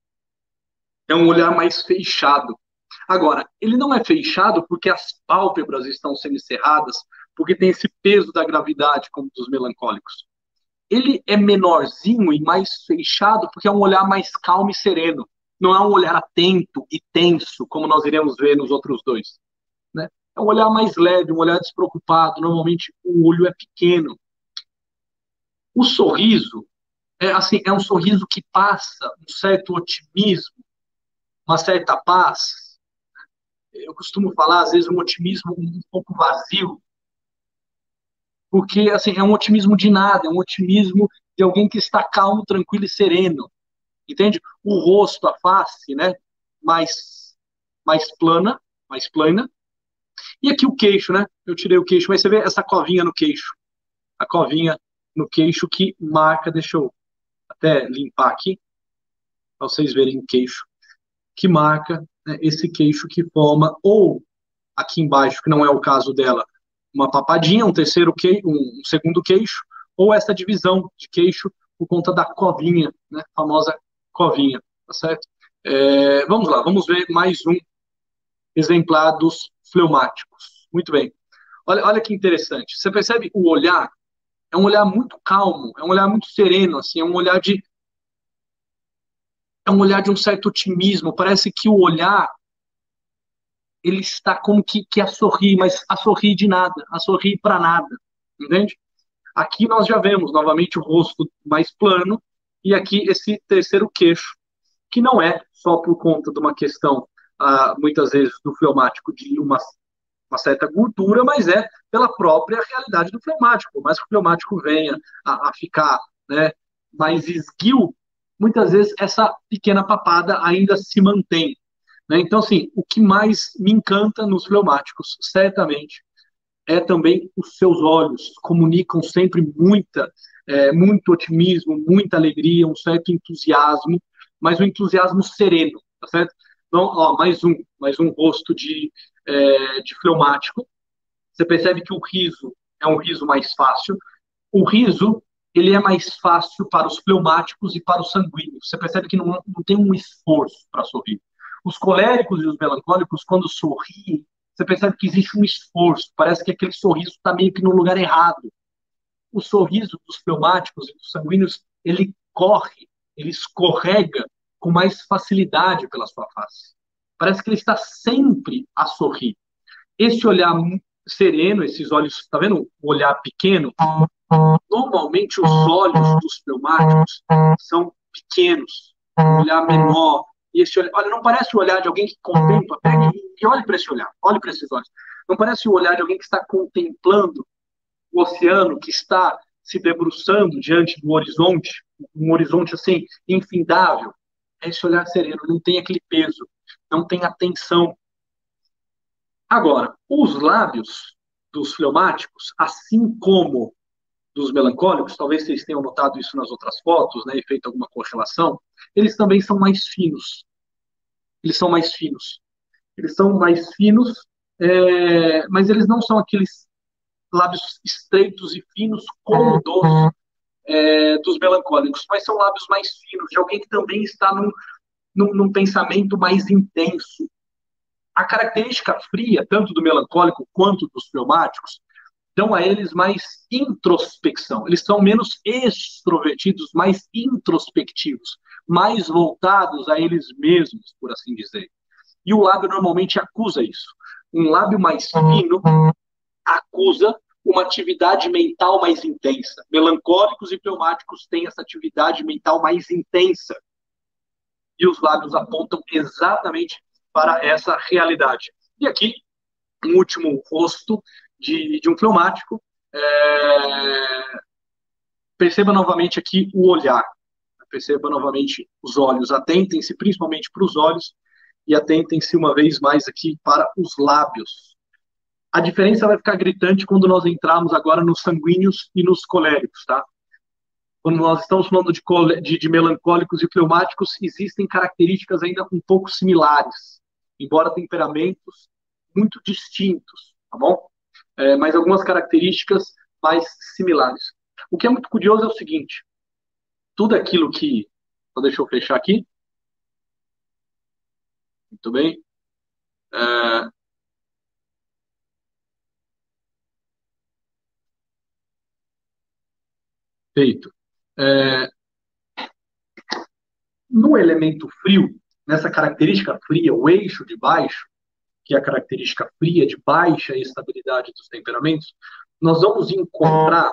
é um olhar mais fechado. Agora, ele não é fechado porque as pálpebras estão semicerradas, porque tem esse peso da gravidade, como dos melancólicos. Ele é menorzinho e mais fechado porque é um olhar mais calmo e sereno. Não é um olhar atento e tenso, como nós iremos ver nos outros dois, né? É um olhar mais leve, um olhar despreocupado. Normalmente o olho é pequeno. O sorriso é um sorriso que passa um certo otimismo, uma certa paz. Eu costumo falar, às vezes, um otimismo um pouco vazio, porque assim, é um otimismo de nada, é um otimismo de alguém que está calmo, tranquilo e sereno, entende? O rosto, a face, né, mais, mais plana, e aqui o queixo, né, eu tirei o queixo, mas você vê essa covinha no queixo, a covinha no queixo que marca, deixa eu até limpar aqui, para vocês verem o queixo, que marca, né, esse queixo que forma, ou aqui embaixo, que não é o caso dela, uma papadinha, um segundo queixo, ou essa divisão de queixo por conta da covinha, né, a famosa covinha, tá certo? Vamos lá, vamos ver mais um exemplar dos fleumáticos. Muito bem. Olha que interessante. Você percebe o olhar? É um olhar muito calmo, é um olhar muito sereno, assim, é um olhar de um certo otimismo. Parece que o olhar ele está como que a sorrir, mas a sorrir de nada, a sorrir para nada, entende? Aqui nós já vemos novamente o rosto mais plano e aqui esse terceiro queixo, que não é só por conta de uma questão, muitas vezes, do fleumático de uma certa gordura, mas é pela própria realidade do fleumático. Por mais que o fleumático venha a ficar, né, mais esguio, muitas vezes essa pequena papada ainda se mantém, né? Então, assim, o que mais me encanta nos fleumáticos, certamente, é também os seus olhos. Comunicam sempre muito otimismo, muita alegria, um certo entusiasmo, mas um entusiasmo sereno, tá certo? Então, ó, mais um rosto de fleumático. Você percebe que o riso é um riso mais fácil. O riso, ele é mais fácil para os fleumáticos e para os sanguíneos. Você percebe que não tem um esforço para sorrir. Os coléricos e os melancólicos, quando sorriem, você percebe que existe um esforço. Parece que aquele sorriso está meio que no lugar errado. O sorriso dos fleumáticos e dos sanguíneos, ele corre, ele escorrega com mais facilidade pela sua face. Parece que ele está sempre a sorrir. Esse olhar sereno, esses olhos, está vendo o olhar pequeno? Normalmente os olhos dos fleumáticos são pequenos, um olhar menor. E esse olhar, olha, não parece o olhar de alguém que contempla, pegue e olhe para esse olhar, olhe para esses olhos. Não parece o olhar de alguém que está contemplando o oceano, que está se debruçando diante do horizonte, um horizonte assim, infindável. É esse olhar sereno, não tem aquele peso, não tem atenção. Agora, os lábios dos fleumáticos, assim como dos melancólicos, talvez vocês tenham notado isso nas outras fotos, né, e feito alguma correlação, eles também são mais finos. Eles são mais finos. Eles são mais finos, mas eles não são aqueles lábios estreitos e finos como dos melancólicos, mas são lábios mais finos, de alguém que também está num pensamento mais intenso. A característica fria, tanto do melancólico quanto dos fleumáticos, dão a eles mais introspecção. Eles são menos extrovertidos, mais introspectivos, mais voltados a eles mesmos, por assim dizer. E o lábio normalmente acusa isso. Um lábio mais fino acusa uma atividade mental mais intensa. Melancólicos e fleumáticos têm essa atividade mental mais intensa. E os lábios apontam exatamente para essa realidade. E aqui, um último rosto de um fleumático. Perceba novamente aqui o olhar. Perceba novamente os olhos. Atentem-se principalmente para os olhos e atentem-se uma vez mais aqui para os lábios. A diferença vai ficar gritante quando nós entrarmos agora nos sanguíneos e nos coléricos, tá? Quando nós estamos falando de melancólicos e fleumáticos, existem características ainda um pouco similares, embora temperamentos muito distintos, tá bom? Mas algumas características mais similares. O que é muito curioso é o seguinte, tudo aquilo que... Então, deixa eu fechar aqui. Muito bem. Feito. No elemento frio, nessa característica fria, o eixo de baixo, que é a característica fria de baixa estabilidade dos temperamentos, nós vamos encontrar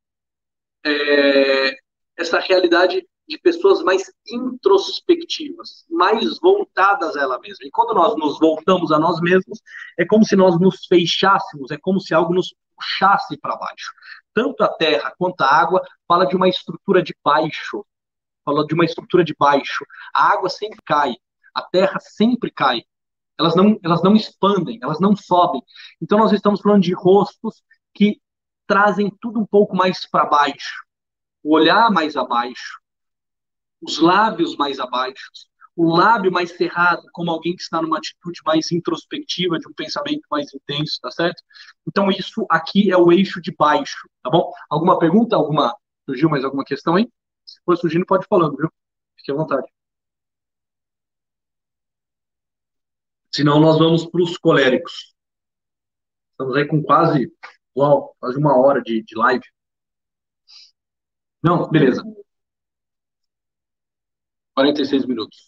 essa realidade de pessoas mais introspectivas, mais voltadas a ela mesma. E quando nós nos voltamos a nós mesmos, é como se nós nos fechássemos, é como se algo nos puxasse para baixo. Tanto a terra quanto a água fala de uma estrutura de baixo, fala de uma estrutura de baixo. A água sempre cai, a terra sempre cai. Elas não expandem, elas não sobem. Então nós estamos falando de rostos que trazem tudo um pouco mais para baixo. O olhar mais abaixo, os lábios mais abaixo, o lábio mais cerrado, como alguém que está numa atitude mais introspectiva, de um pensamento mais intenso, tá certo? Então isso aqui é o eixo de baixo, tá bom? Alguma pergunta? Surgiu mais alguma questão aí? Se for surgindo, pode ir falando, viu? Fique à vontade. Senão nós vamos para os coléricos. Estamos aí com quase uma hora de live. Não, beleza. 46 minutos.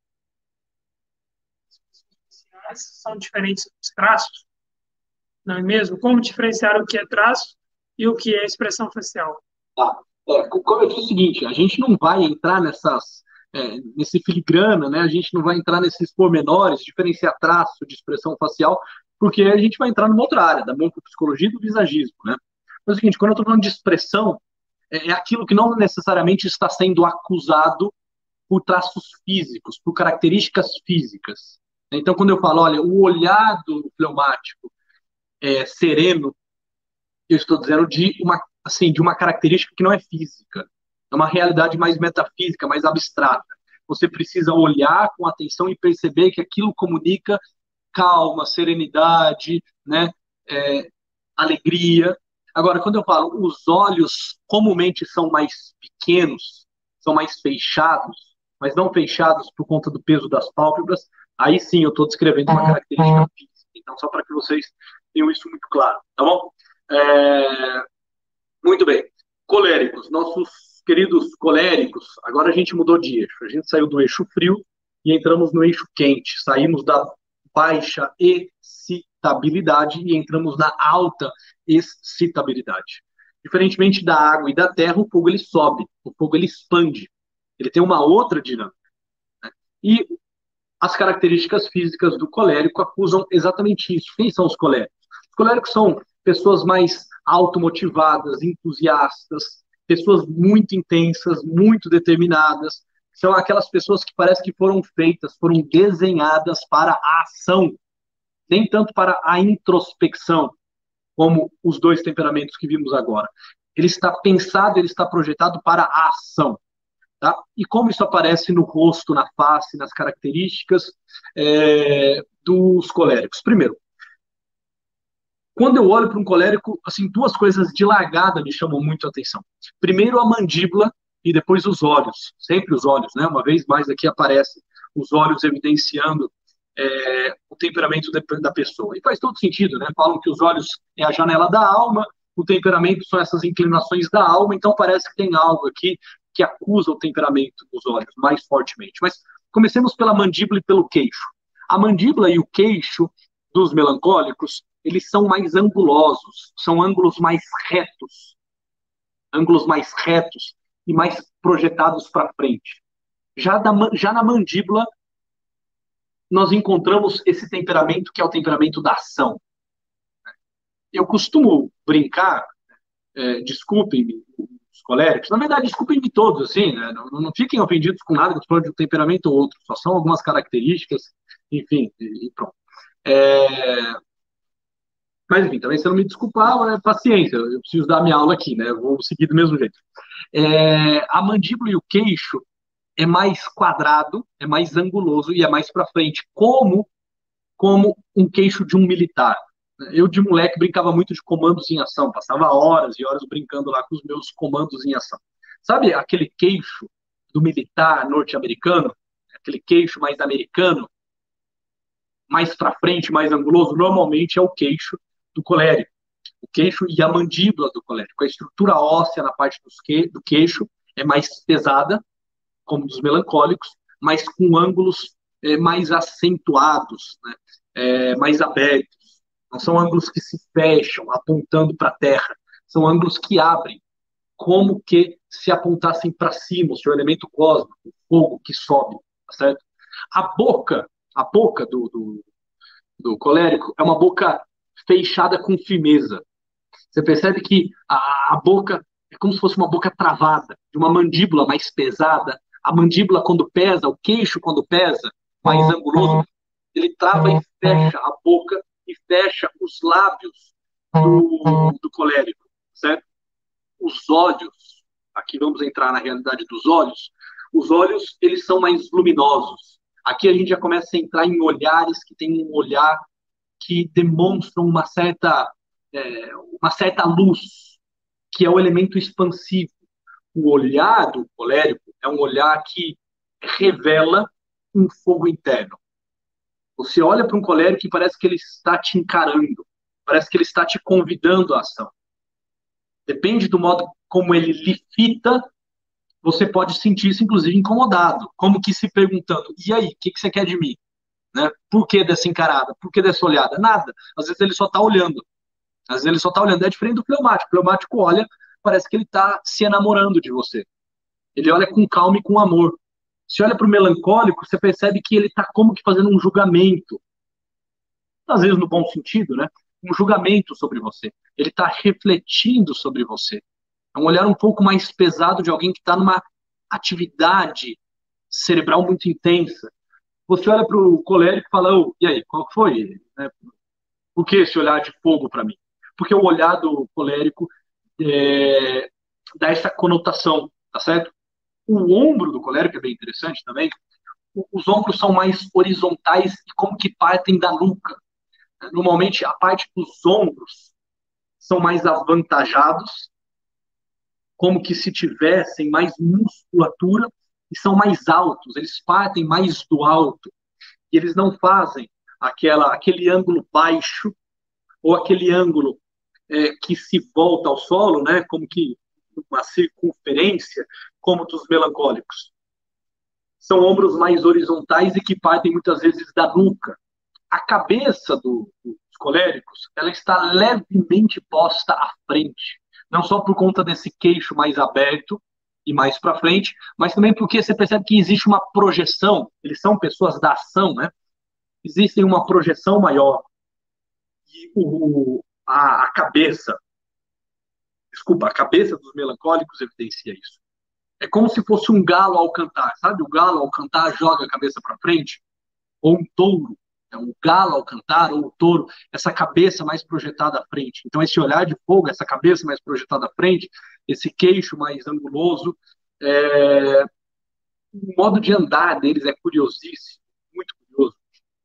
São diferentes dos traços, não é mesmo? Como diferenciar o que é traço e o que é expressão facial? Tá. Como eu disse o seguinte, a gente não vai entrar nesse filigrana, né? A gente não vai entrar nesses pormenores, diferenciar traço de expressão facial, porque a gente vai entrar numa outra área, da morfopsicologia e do visagismo, né? Mas é o seguinte, quando eu estou falando de expressão, é aquilo que não necessariamente está sendo acusado por traços físicos, por características físicas. Então, quando eu falo, olha, o olhar do fleumático é sereno, eu estou dizendo de uma característica que não é física. É uma realidade mais metafísica, mais abstrata. Você precisa olhar com atenção e perceber que aquilo comunica calma, serenidade, né? Alegria. Agora, quando eu falo, os olhos comumente são mais pequenos, são mais fechados, mas não fechados por conta do peso das pálpebras, aí sim eu estou descrevendo uma característica física. Então, só para que vocês tenham isso muito claro, tá bom? Muito bem. Coléricos, nossos queridos coléricos, agora a gente mudou de eixo. A gente saiu do eixo frio e entramos no eixo quente. Saímos da baixa excitabilidade e entramos na alta excitabilidade. Diferentemente da água e da terra, o fogo ele sobe, o fogo ele expande. Ele tem uma outra dinâmica. Né? E as características físicas do colérico acusam exatamente isso. Quem são os coléricos? Os coléricos são pessoas mais automotivadas, entusiastas, pessoas muito intensas, muito determinadas. São aquelas pessoas que parece que foram feitas, foram desenhadas para a ação, nem tanto para a introspecção, como os dois temperamentos que vimos agora. Ele está pensado, ele está projetado para a ação. Tá? E como isso aparece no rosto, na face, nas características dos coléricos? Primeiro, quando eu olho para um colérico, assim, duas coisas de largada me chamam muito a atenção. Primeiro, a mandíbula e depois os olhos. Sempre os olhos, né? Uma vez mais aqui aparece os olhos evidenciando o temperamento da pessoa. E faz todo sentido, né? Falam que os olhos é a janela da alma, o temperamento são essas inclinações da alma, então parece que tem algo aqui que acusa o temperamento dos olhos mais fortemente. Mas comecemos pela mandíbula e pelo queixo. A mandíbula e o queixo dos melancólicos, eles são mais angulosos, são ângulos mais retos e mais projetados para frente. Já na mandíbula, nós encontramos esse temperamento que é o temperamento da ação. Eu costumo brincar, desculpem-me os coléricos, na verdade, desculpem-me todos, assim, né? Não fiquem ofendidos com nada que eu estou falando de um temperamento ou outro, só são algumas características, enfim, e pronto. Mas, enfim, também se eu não me desculpar, paciência, eu preciso dar minha aula aqui, né? Eu vou seguir do mesmo jeito. A mandíbula e o queixo é mais quadrado, é mais anguloso e é mais para frente, como um queixo de um militar. Eu, de moleque, brincava muito de comandos em ação, passava horas e horas brincando lá com os meus comandos em ação. Sabe aquele queixo do militar norte-americano? Aquele queixo mais americano, mais para frente, mais anguloso? Normalmente é o queixo do colérico. O queixo e a mandíbula do colérico. A estrutura óssea na parte do queixo é mais pesada, como dos melancólicos, mas com ângulos mais acentuados, né? Mais abertos. Não são ângulos que se fecham, apontando para a terra. São ângulos que abrem, como que se apontassem para cima, o seu elemento cósmico, o fogo que sobe, tá certo? A boca do colérico é uma boca fechada com firmeza. Você percebe que a boca é como se fosse uma boca travada, de uma mandíbula mais pesada. A mandíbula, quando pesa, o queixo, quando pesa, mais anguloso, ele trava e fecha a boca e fecha os lábios do colérico, certo? Os olhos, aqui vamos entrar na realidade dos olhos, os olhos, eles são mais luminosos. Aqui a gente já começa a entrar em olhares que têm um olhar que demonstram uma certa luz, que é o elemento expansivo. O olhar do colérico é um olhar que revela um fogo interno. Você olha para um colérico e parece que ele está te encarando, parece que ele está te convidando à ação. Depende do modo como ele lhe fita, você pode sentir-se, inclusive, incomodado, como que se perguntando, e aí, o que você quer de mim? Né? Por que dessa encarada? Por que dessa olhada? Nada. Às vezes ele só está olhando. Às vezes ele só está olhando. É diferente do fleumático. O fleumático olha, parece que ele está se enamorando de você. Ele olha com calma e com amor. Se olha para o melancólico, você percebe que ele está como que fazendo um julgamento. Às vezes no bom sentido, né? Um julgamento sobre você. Ele está refletindo sobre você. É um olhar um pouco mais pesado de alguém que está numa atividade cerebral muito intensa. Você olha para o colérico e fala, oh, e aí, qual foi? Por que esse olhar de fogo para mim? Porque o olhar do colérico dá essa conotação, tá certo? O ombro do colérico é bem interessante também. Os ombros são mais horizontais e como que partem da nuca. Normalmente, a parte dos ombros são mais avantajados, como que se tivessem mais musculatura e são mais altos. Eles partem mais do alto. E eles não fazem aquele ângulo baixo ou aquele ângulo que se volta ao solo, né, como que uma circunferência, como dos melancólicos. São ombros mais horizontais e que partem muitas vezes da nuca. A cabeça dos coléricos, ela está levemente posta à frente, não só por conta desse queixo mais aberto e mais para frente, mas também porque você percebe que existe uma projeção, eles são pessoas da ação, né? Existe uma projeção maior. E a cabeça dos melancólicos evidencia isso. É como se fosse um galo ao cantar, sabe? O galo ao cantar joga a cabeça para frente, ou um touro, um galo ao cantar, ou o touro, essa cabeça mais projetada à frente. Então, esse olhar de fogo, essa cabeça mais projetada à frente, esse queixo mais anguloso, o modo de andar deles é curiosíssimo, muito curioso.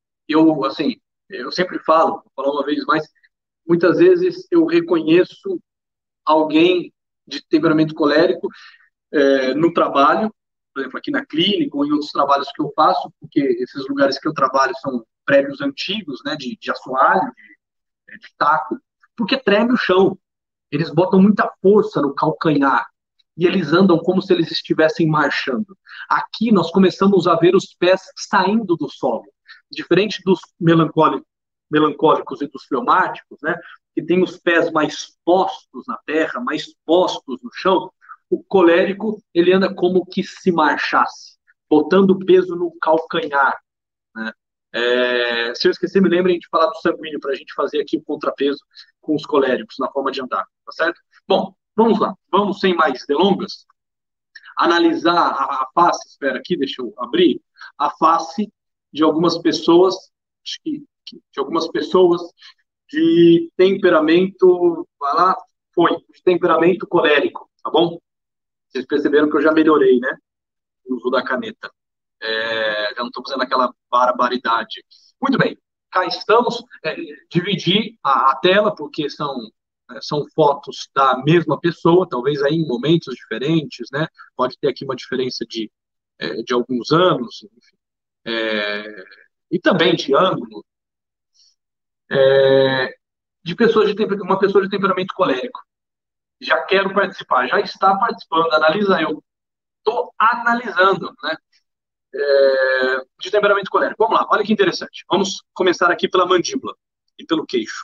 Eu sempre falo, vou falar uma vez mais, muitas vezes eu reconheço alguém de temperamento colérico no trabalho, por exemplo, aqui na clínica ou em outros trabalhos que eu faço, porque esses lugares que eu trabalho são prédios antigos, né, de assoalho, de taco, porque treme o chão. Eles botam muita força no calcanhar e eles andam como se eles estivessem marchando. Aqui nós começamos a ver os pés saindo do solo. Diferente dos melancólicos e dos fleumáticos, né, que tem os pés mais postos na terra, mais postos no chão, o colérico ele anda como que se marchasse, botando peso no calcanhar, né? Se eu esquecer, me lembrem de falar do sanguíneo para a gente fazer aqui o contrapeso com os coléricos na forma de andar, tá certo? Bom, vamos lá, vamos sem mais delongas, analisar a face, espera aqui, deixa eu abrir, a face de algumas pessoas, de algumas pessoas de temperamento, vai lá, de temperamento colérico, tá bom? Vocês perceberam que eu já melhorei, né? O uso da caneta. Já não estou fazendo aquela barbaridade. Muito bem, cá estamos. Dividir a tela, porque são fotos da mesma pessoa, talvez aí em momentos diferentes, né? Pode ter aqui uma diferença de alguns anos, enfim, e também de ângulo, de uma pessoa de temperamento colérico. Já quero participar, já está participando, analisa eu. Estou analisando, né? De temperamento colérico. Vamos lá, olha que interessante. Vamos começar aqui pela mandíbula e pelo queixo.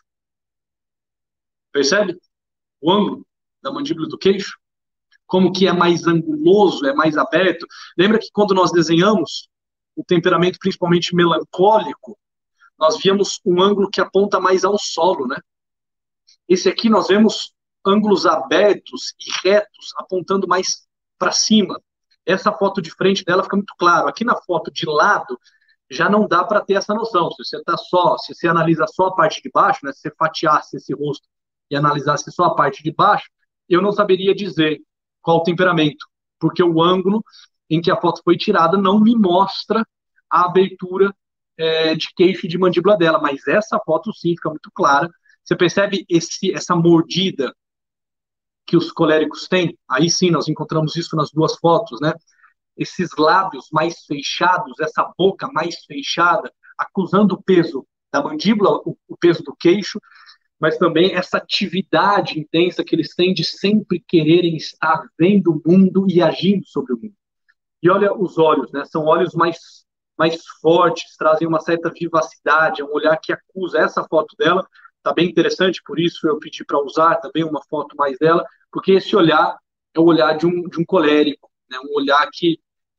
Percebe? O ângulo da mandíbula e do queixo? Como que é mais anguloso, é mais aberto. Lembra que quando nós desenhamos o temperamento principalmente melancólico, nós víamos um ângulo que aponta mais ao solo, né? Esse aqui nós vemos ângulos abertos e retos, apontando mais para cima. Essa foto de frente dela fica muito claro. Aqui na foto de lado, já não dá para ter essa noção. Se você analisa só a parte de baixo, né, se você fatiasse esse rosto e analisasse só a parte de baixo, eu não saberia dizer qual o temperamento, porque o ângulo em que a foto foi tirada não me mostra a abertura de queixo e de mandíbula dela, mas essa foto sim fica muito clara. Você percebe essa mordida que os coléricos têm? Aí sim, nós encontramos isso nas duas fotos, né? Esses lábios mais fechados, essa boca mais fechada, acusando o peso da mandíbula, o peso do queixo, mas também essa atividade intensa que eles têm de sempre quererem estar vendo o mundo e agindo sobre o mundo. E olha os olhos, né? São olhos mais fortes, trazem uma certa vivacidade, é um olhar que acusa. Essa foto dela está bem interessante, por isso eu pedi para usar também uma foto mais dela, porque esse olhar é o olhar de um colérico, né? Um olhar que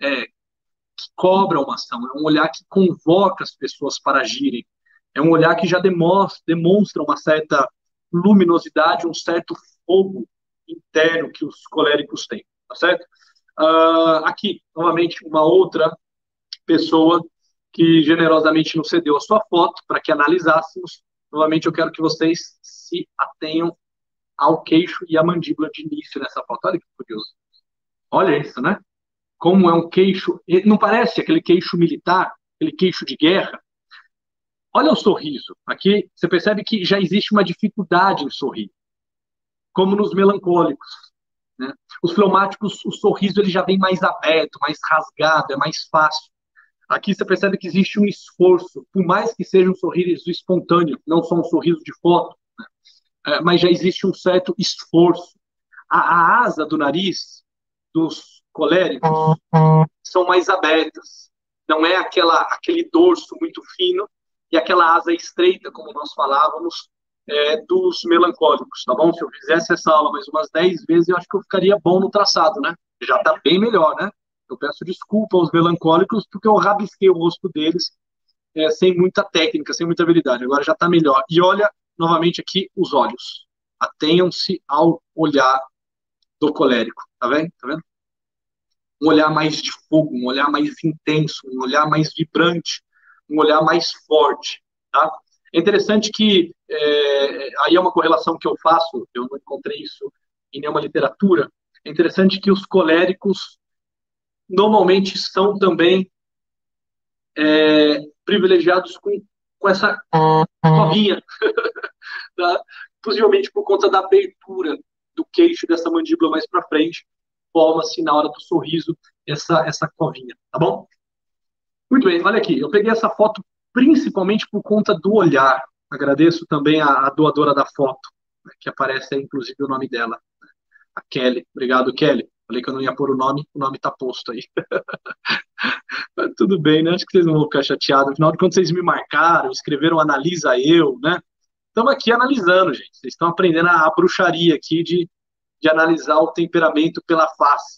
cobra uma ação, é um olhar que convoca as pessoas para agirem, é um olhar que já demonstra uma certa luminosidade, um certo fogo interno que os coléricos têm, tá certo? Aqui, novamente, uma outra pessoa que generosamente nos cedeu a sua foto para que analisássemos. Novamente, eu quero que vocês se atenham ao queixo e à mandíbula de início nessa foto. Olha que curioso. Olha isso, né? Como é um queixo... Não parece aquele queixo militar, aquele queixo de guerra? Olha o sorriso. Aqui você percebe que já existe uma dificuldade em sorrir, como nos melancólicos, né? Os fleumáticos, o sorriso ele já vem mais aberto, mais rasgado, é mais fácil. Aqui você percebe que existe um esforço, por mais que seja um sorriso espontâneo, não só um sorriso de foto, né? Mas já existe um certo esforço. A asa do nariz dos coléricos são mais abertas. Não é aquele dorso muito fino e aquela asa estreita, como nós falávamos, dos melancólicos, tá bom? Se eu fizesse essa aula mais umas 10 vezes, eu acho que eu ficaria bom no traçado, né? Já tá bem melhor, né? Eu peço desculpa aos melancólicos porque eu rabisquei o rosto deles sem muita técnica, sem muita habilidade. Agora já está melhor. E olha novamente aqui os olhos. Atenham-se ao olhar do colérico. Tá vendo? Tá vendo? Um olhar mais de fogo, um olhar mais intenso, um olhar mais vibrante, um olhar mais forte. Tá? É interessante que, aí é uma correlação que eu faço, eu não encontrei isso em nenhuma literatura, é interessante que os coléricos normalmente são também privilegiados com essa covinha, tá? Possivelmente por conta da abertura do queixo dessa mandíbula mais para frente, forma-se na hora do sorriso essa covinha, tá bom? Muito bem, olha aqui, eu peguei essa foto principalmente por conta do olhar. Agradeço também a doadora da foto, né, que aparece aí, inclusive, o nome dela, a Kelly. Obrigado, Kelly. Falei que eu não ia pôr o nome está posto aí. Mas tudo bem, né? Acho que vocês não vão ficar chateados. Afinal de contas, vocês me marcaram, escreveram Analisa Eu, né? Estamos aqui analisando, gente. Vocês estão aprendendo a bruxaria aqui de analisar o temperamento pela face.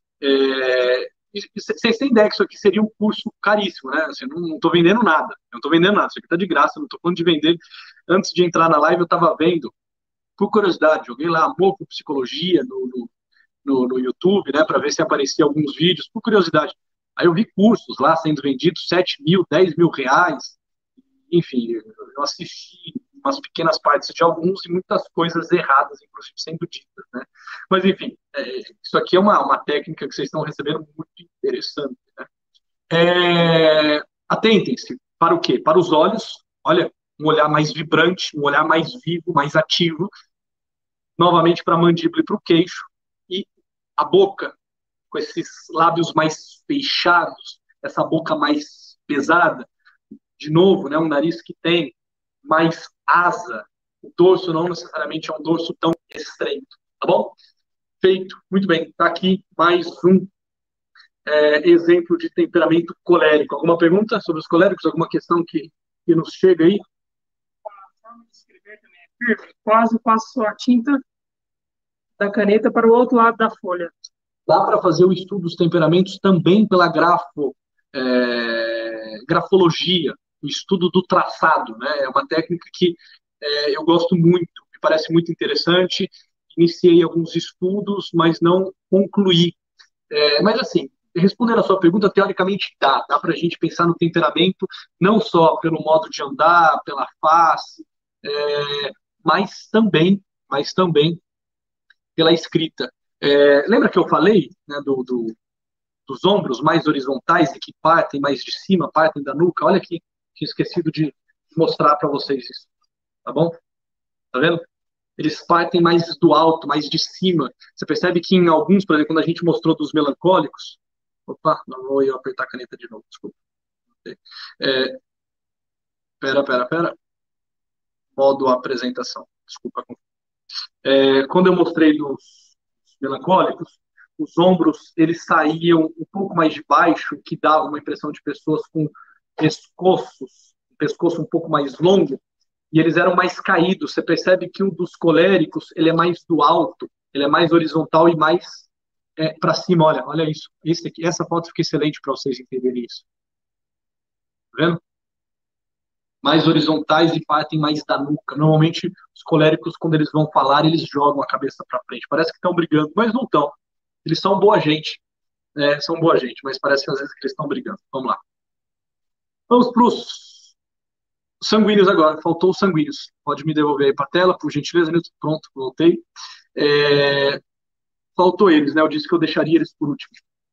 Vocês têm ideia que isso aqui seria um curso caríssimo, né? Assim, não estou vendendo nada. Não estou vendendo nada. Isso aqui está de graça, não estou falando de vender. Antes de entrar na live, eu estava vendo, por curiosidade, joguei lá Amor com Psicologia no YouTube, né? Para ver se aparecia alguns vídeos, por curiosidade. Aí eu vi cursos lá sendo vendidos 7 mil, 10 mil reais. Enfim, eu assisti umas pequenas partes de alguns e muitas coisas erradas, inclusive, sendo ditas, né? Mas, enfim, isso aqui é uma técnica que vocês estão recebendo muito interessante, né? Atentem-se para o quê? Para os olhos, olha, um olhar mais vibrante, um olhar mais vivo, mais ativo, novamente para a mandíbula e para o queixo, e a boca, com esses lábios mais fechados, essa boca mais pesada, de novo, né, um nariz que tem mais asa. O dorso não necessariamente é um dorso tão estreito, tá bom? Feito, muito bem. Tá aqui mais um exemplo de temperamento colérico. Alguma pergunta sobre os coléricos? Alguma questão que nos chega aí? A forma de escrever também é firme. Quase passo a tinta da caneta para o outro lado da folha. Dá para fazer o estudo dos temperamentos também pela grafologia, o estudo do traçado, né? É uma técnica que eu gosto muito, me parece muito interessante. Iniciei alguns estudos, mas não concluí. Mas assim, respondendo a sua pergunta, teoricamente dá para a gente pensar no temperamento não só pelo modo de andar, pela face, mas também pela escrita. Lembra que eu falei, né, dos ombros mais horizontais e que partem mais de cima, partem da nuca? Olha aqui, tinha esquecido de mostrar para vocês isso, tá bom? Tá vendo? Eles partem mais do alto, mais de cima. Você percebe que em alguns, por exemplo, quando a gente mostrou dos melancólicos, opa, não vou eu apertar a caneta de novo, desculpa. Pera. Modo apresentação, desculpa. Quando eu mostrei dos melancólicos, os ombros, eles saíam um pouco mais de baixo, que dava uma impressão de pessoas com pescoço um pouco mais longo, e eles eram mais caídos. Você percebe que o dos coléricos, ele é mais do alto, ele é mais horizontal e mais para cima. Olha isso. Essa foto fica excelente para vocês entenderem isso. Tá vendo? Mais horizontais e partem mais da nuca. Normalmente, os coléricos, quando eles vão falar, eles jogam a cabeça para frente. Parece que estão brigando, mas não estão. Eles são boa gente. São boa gente, mas parece que às vezes eles estão brigando. Vamos lá. Vamos para os sanguíneos agora. Faltou os sanguíneos. Pode me devolver aí para a tela, por gentileza, Nilton? Pronto, voltei. Faltou eles, né? Eu disse que eu deixaria eles por último.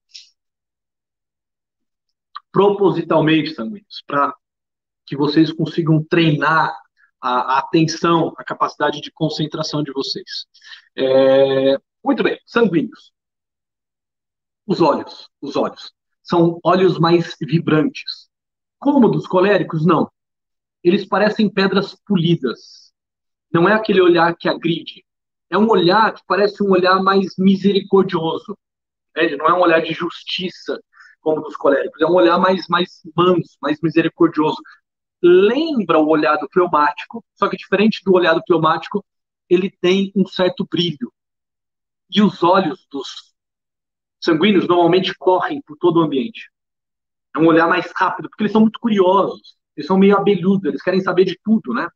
Propositalmente, sanguíneos, para que vocês consigam treinar a atenção, a capacidade de concentração de vocês. Muito bem, sanguíneos. Os olhos. São olhos mais vibrantes. Como dos coléricos, não. Eles parecem pedras polidas. Não é aquele olhar que agride. É um olhar que parece um olhar mais misericordioso. Ele não é um olhar de justiça, como dos coléricos. É um olhar mais manso, mais misericordioso. Lembra o olhar do fleumático, só que diferente do olhar do fleumático, ele tem um certo brilho. E os olhos dos sanguíneos normalmente correm por todo o ambiente. É um olhar mais rápido, porque eles são muito curiosos, eles são meio abelhudos, eles querem saber de tudo, né?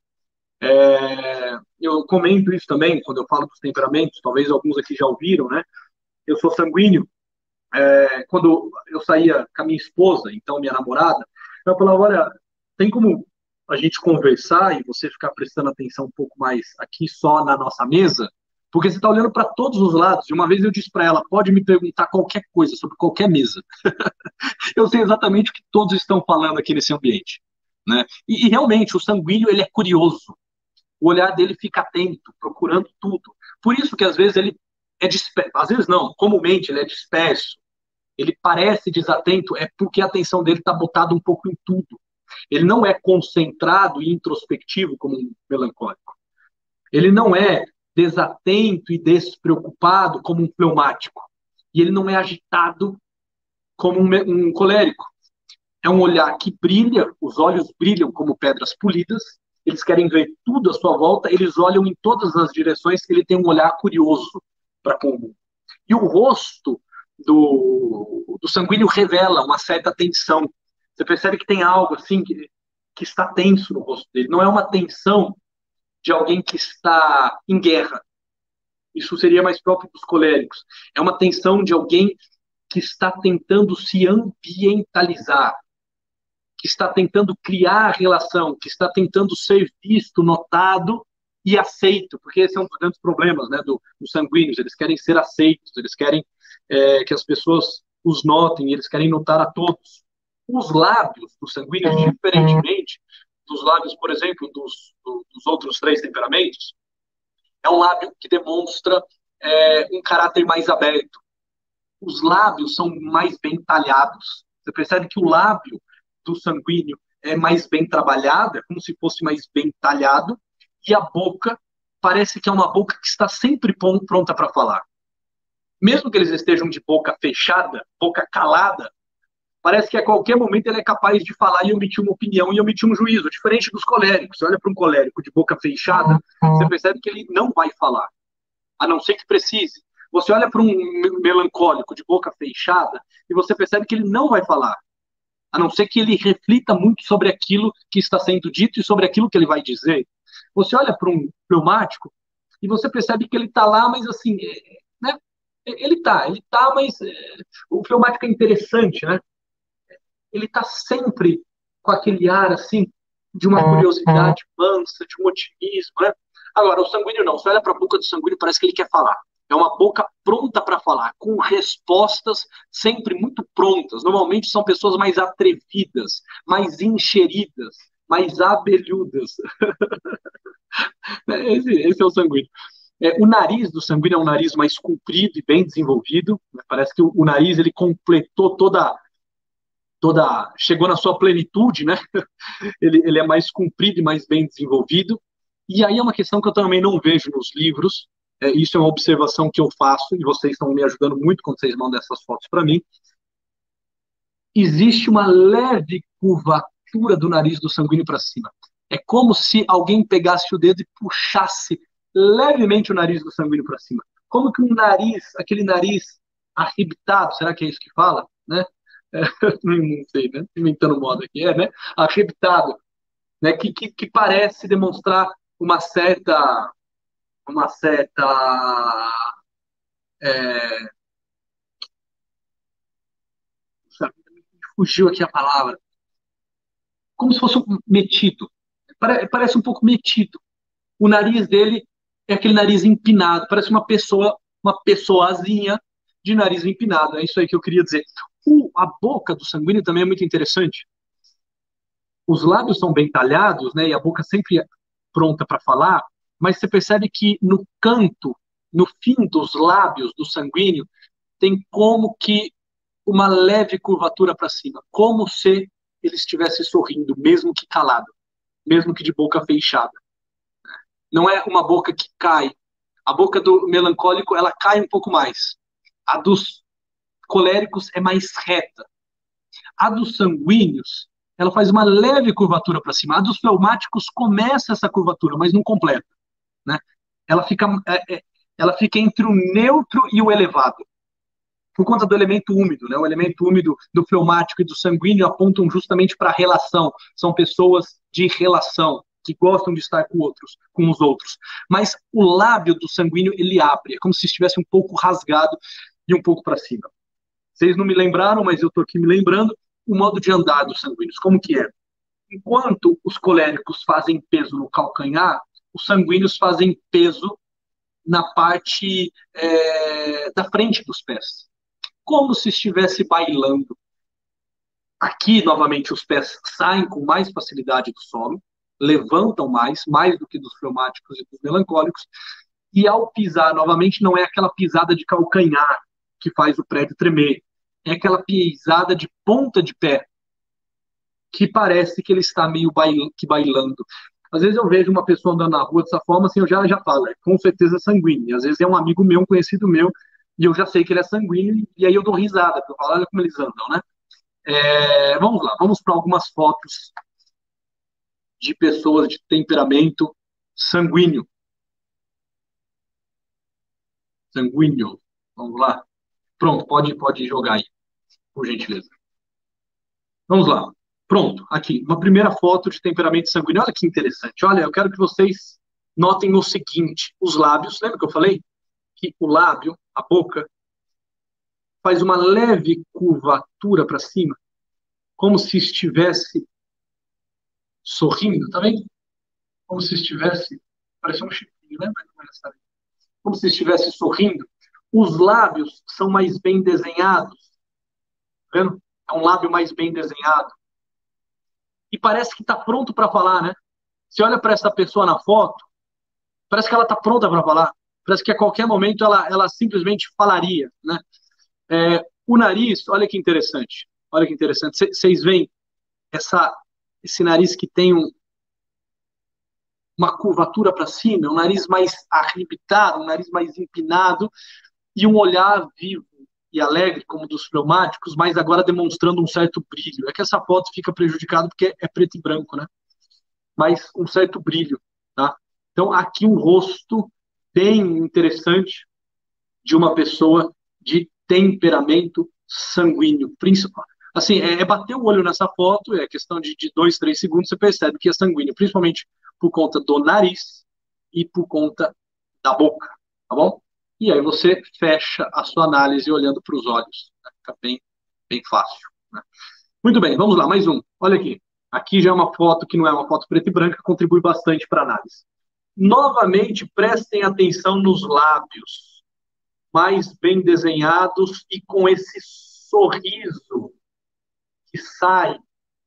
Eu comento isso também quando eu falo dos temperamentos, talvez alguns aqui já ouviram, né? Eu sou sanguíneo. Quando eu saía com a minha esposa, então minha namorada, eu falava, olha, tem como a gente conversar e você ficar prestando atenção um pouco mais aqui só na nossa mesa? Porque você está olhando para todos os lados. E uma vez eu disse para ela, pode me perguntar qualquer coisa sobre qualquer mesa. Eu sei exatamente o que todos estão falando aqui nesse ambiente, né? E realmente, o sanguíneo, ele é curioso. O olhar dele fica atento, procurando tudo. Por isso que às vezes ele é disperso. Às vezes não, comumente ele é disperso. Ele parece desatento, é porque a atenção dele está botada um pouco em tudo. Ele não é concentrado e introspectivo como um melancólico. Ele não é desatento e despreocupado como um fleumático. E ele não é agitado como um colérico. É um olhar que brilha, os olhos brilham como pedras polidas, eles querem ver tudo à sua volta, eles olham em todas as direções, ele tem um olhar curioso para com o mundo. E o rosto do sanguíneo revela uma certa tensão. Você percebe que tem algo assim que está tenso no rosto dele. Não é uma tensão de alguém que está em guerra. Isso seria mais próprio dos coléricos. É uma tensão de alguém que está tentando se ambientalizar, que está tentando criar relação, que está tentando ser visto, notado e aceito, porque esse é um dos grandes problemas, né, dos sanguíneos. Eles querem ser aceitos, eles querem que as pessoas os notem, eles querem notar a todos. Os lábios dos sanguíneos, diferentemente dos lábios, por exemplo, dos outros três temperamentos, é um lábio que demonstra um caráter mais aberto. Os lábios são mais bem talhados. Você percebe que o lábio do sanguíneo é mais bem trabalhado, é como se fosse mais bem talhado, e a boca parece que é uma boca que está sempre pronta para falar. Mesmo que eles estejam de boca fechada, boca calada, parece que a qualquer momento ele é capaz de falar e emitir uma opinião e emitir um juízo, diferente dos coléricos. Você olha para um colérico de boca fechada, você percebe que ele não vai falar, a não ser que precise. Você olha para um melancólico de boca fechada e você percebe que ele não vai falar, a não ser que ele reflita muito sobre aquilo que está sendo dito e sobre aquilo que ele vai dizer. Você olha para um fleumático e você percebe que ele está lá, mas assim, né? Ele tá, mas o fleumático é interessante, né? Ele está sempre com aquele ar, assim, de uma curiosidade mansa, de um otimismo, né? Agora, o sanguíneo não. Você olha para a boca do sanguíneo, parece que ele quer falar. É uma boca pronta para falar, com respostas sempre muito prontas. Normalmente são pessoas mais atrevidas, mais encheridas, mais abelhudas. Esse é o sanguíneo. O nariz do sanguíneo é um nariz mais comprido e bem desenvolvido. Parece que o nariz ele completou chegou na sua plenitude, né? Ele é mais comprido e mais bem desenvolvido. E aí é uma questão que eu também não vejo nos livros. Isso é uma observação que eu faço e vocês estão me ajudando muito quando vocês mandam essas fotos para mim. Existe uma leve curvatura do nariz do sanguíneo para cima. É como se alguém pegasse o dedo e puxasse levemente o nariz do sanguíneo para cima. Como que um nariz, aquele nariz arrebitado, será que é isso que fala? Né? Não sei, né? Inventando moda aqui, né? Arrebitado, né? Que parece demonstrar uma certa é, fugiu aqui a palavra, como se fosse um metido. Parece um pouco metido. O nariz dele é aquele nariz empinado, parece uma pessoazinha de nariz empinado. É isso aí que eu queria dizer. A boca do sanguíneo também é muito interessante. Os lábios são bem talhados, né? E a boca sempre é pronta para falar, mas você percebe que no canto, no fim dos lábios do sanguíneo, tem como que uma leve curvatura para cima, como se ele estivesse sorrindo, mesmo que calado, mesmo que de boca fechada. Não é uma boca que cai. A boca do melancólico, ela cai um pouco mais. A dos coléricos é mais reta. A dos sanguíneos, ela faz uma leve curvatura para cima. A dos fleumáticos começa essa curvatura, mas não completa, né? Ela fica, ela fica entre o neutro e o elevado, por conta do elemento úmido, né? O elemento úmido do fleumático e do sanguíneo apontam justamente para a relação. São pessoas de relação, que gostam de estar com os outros. Mas o lábio do sanguíneo, ele abre, é como se estivesse um pouco rasgado e um pouco para cima. Vocês não me lembraram, mas eu estou aqui me lembrando o modo de andar dos sanguíneos. Como que é? Enquanto os coléricos fazem peso no calcanhar, os sanguíneos fazem peso na parte da frente dos pés, como se estivesse bailando. Aqui, novamente, os pés saem com mais facilidade do solo, levantam mais do que dos fleumáticos e dos melancólicos, e ao pisar, novamente, não é aquela pisada de calcanhar que faz o prédio tremer, é aquela pisada de ponta de pé, que parece que ele está meio que bailando. Às vezes eu vejo uma pessoa andando na rua dessa forma, assim, eu já falo, com certeza é sanguíneo. Às vezes é um amigo meu, um conhecido meu, e eu já sei que ele é sanguíneo, e aí eu dou risada, porque eu falo, olha como eles andam, né? Vamos lá, vamos para algumas fotos de pessoas de temperamento sanguíneo. Sanguíneo. Vamos lá. Pronto, pode jogar aí, por gentileza. Vamos lá. Pronto, aqui, uma primeira foto de temperamento sanguíneo. Olha que interessante. Olha, eu quero que vocês notem o seguinte: os lábios, lembra que eu falei? Que o lábio, a boca, faz uma leve curvatura para cima, como se estivesse sorrindo, tá vendo? Como se estivesse, parece um chipinho, né? Como se estivesse sorrindo. Os lábios são mais bem desenhados, tá vendo? É um lábio mais bem desenhado. E parece que está pronto para falar, né? Você olha para essa pessoa na foto, parece que ela está pronta para falar. Parece que a qualquer momento ela simplesmente falaria, né? O nariz, olha que interessante. Olha que interessante. Vocês veem esse nariz que tem uma curvatura para cima, um nariz mais arrebitado, um nariz mais empinado e um olhar vivo e alegre, como dos fleumáticos, mas agora demonstrando um certo brilho. É que essa foto fica prejudicada porque é preto e branco, né? Mas um certo brilho, tá? Então, aqui um rosto bem interessante de uma pessoa de temperamento sanguíneo, principal. Assim, bater o olho nessa foto, é questão de 2, 3 segundos, você percebe que é sanguíneo, principalmente por conta do nariz e por conta da boca, tá bom? E aí você fecha a sua análise olhando para os olhos, né? Fica bem fácil, né? Muito bem, vamos lá, mais um. Olha aqui. Aqui já é uma foto que não é uma foto preta e branca, contribui bastante para a análise. Novamente, prestem atenção nos lábios, mais bem desenhados e com esse sorriso que sai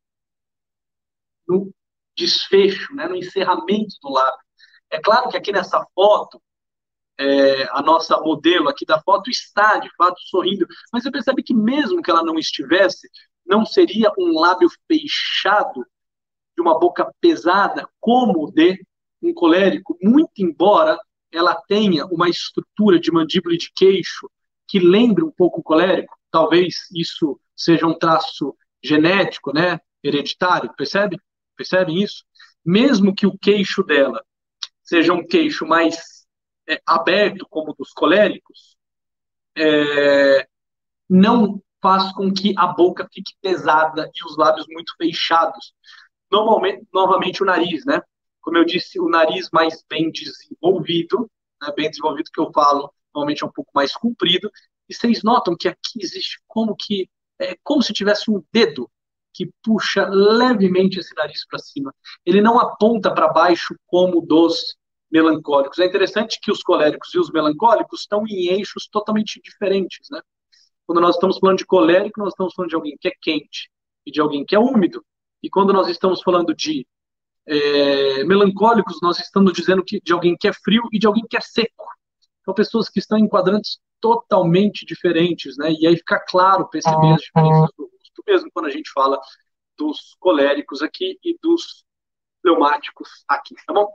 no desfecho, né, no encerramento do lábio. É claro que aqui nessa foto, a nossa modelo aqui da foto está, de fato, sorrindo, mas você percebe que mesmo que ela não estivesse, não seria um lábio fechado de uma boca pesada como o de um colérico, muito embora ela tenha uma estrutura de mandíbula e de queixo que lembre um pouco o colérico, talvez isso seja um traço genético, né, hereditário, percebe? Percebem isso? Mesmo que o queixo dela seja um queixo mais aberto, como o dos coléricos, não faz com que a boca fique pesada e os lábios muito fechados. Normalmente, novamente, o nariz, né? Como eu disse, o nariz mais bem desenvolvido, né? Bem desenvolvido que eu falo, normalmente é um pouco mais comprido, e vocês notam que aqui existe como se tivesse um dedo que puxa levemente esse nariz para cima. Ele não aponta para baixo como o dos melancólicos. É interessante que os coléricos e os melancólicos estão em eixos totalmente diferentes, né? Quando nós estamos falando de colérico, nós estamos falando de alguém que é quente e de alguém que é úmido. E quando nós estamos falando de melancólicos, nós estamos dizendo de alguém que é frio e de alguém que é seco. São pessoas que estão em quadrantes totalmente diferentes, né? E aí fica claro perceber as diferenças do rosto, mesmo quando a gente fala dos coléricos aqui e dos fleumáticos aqui, tá bom?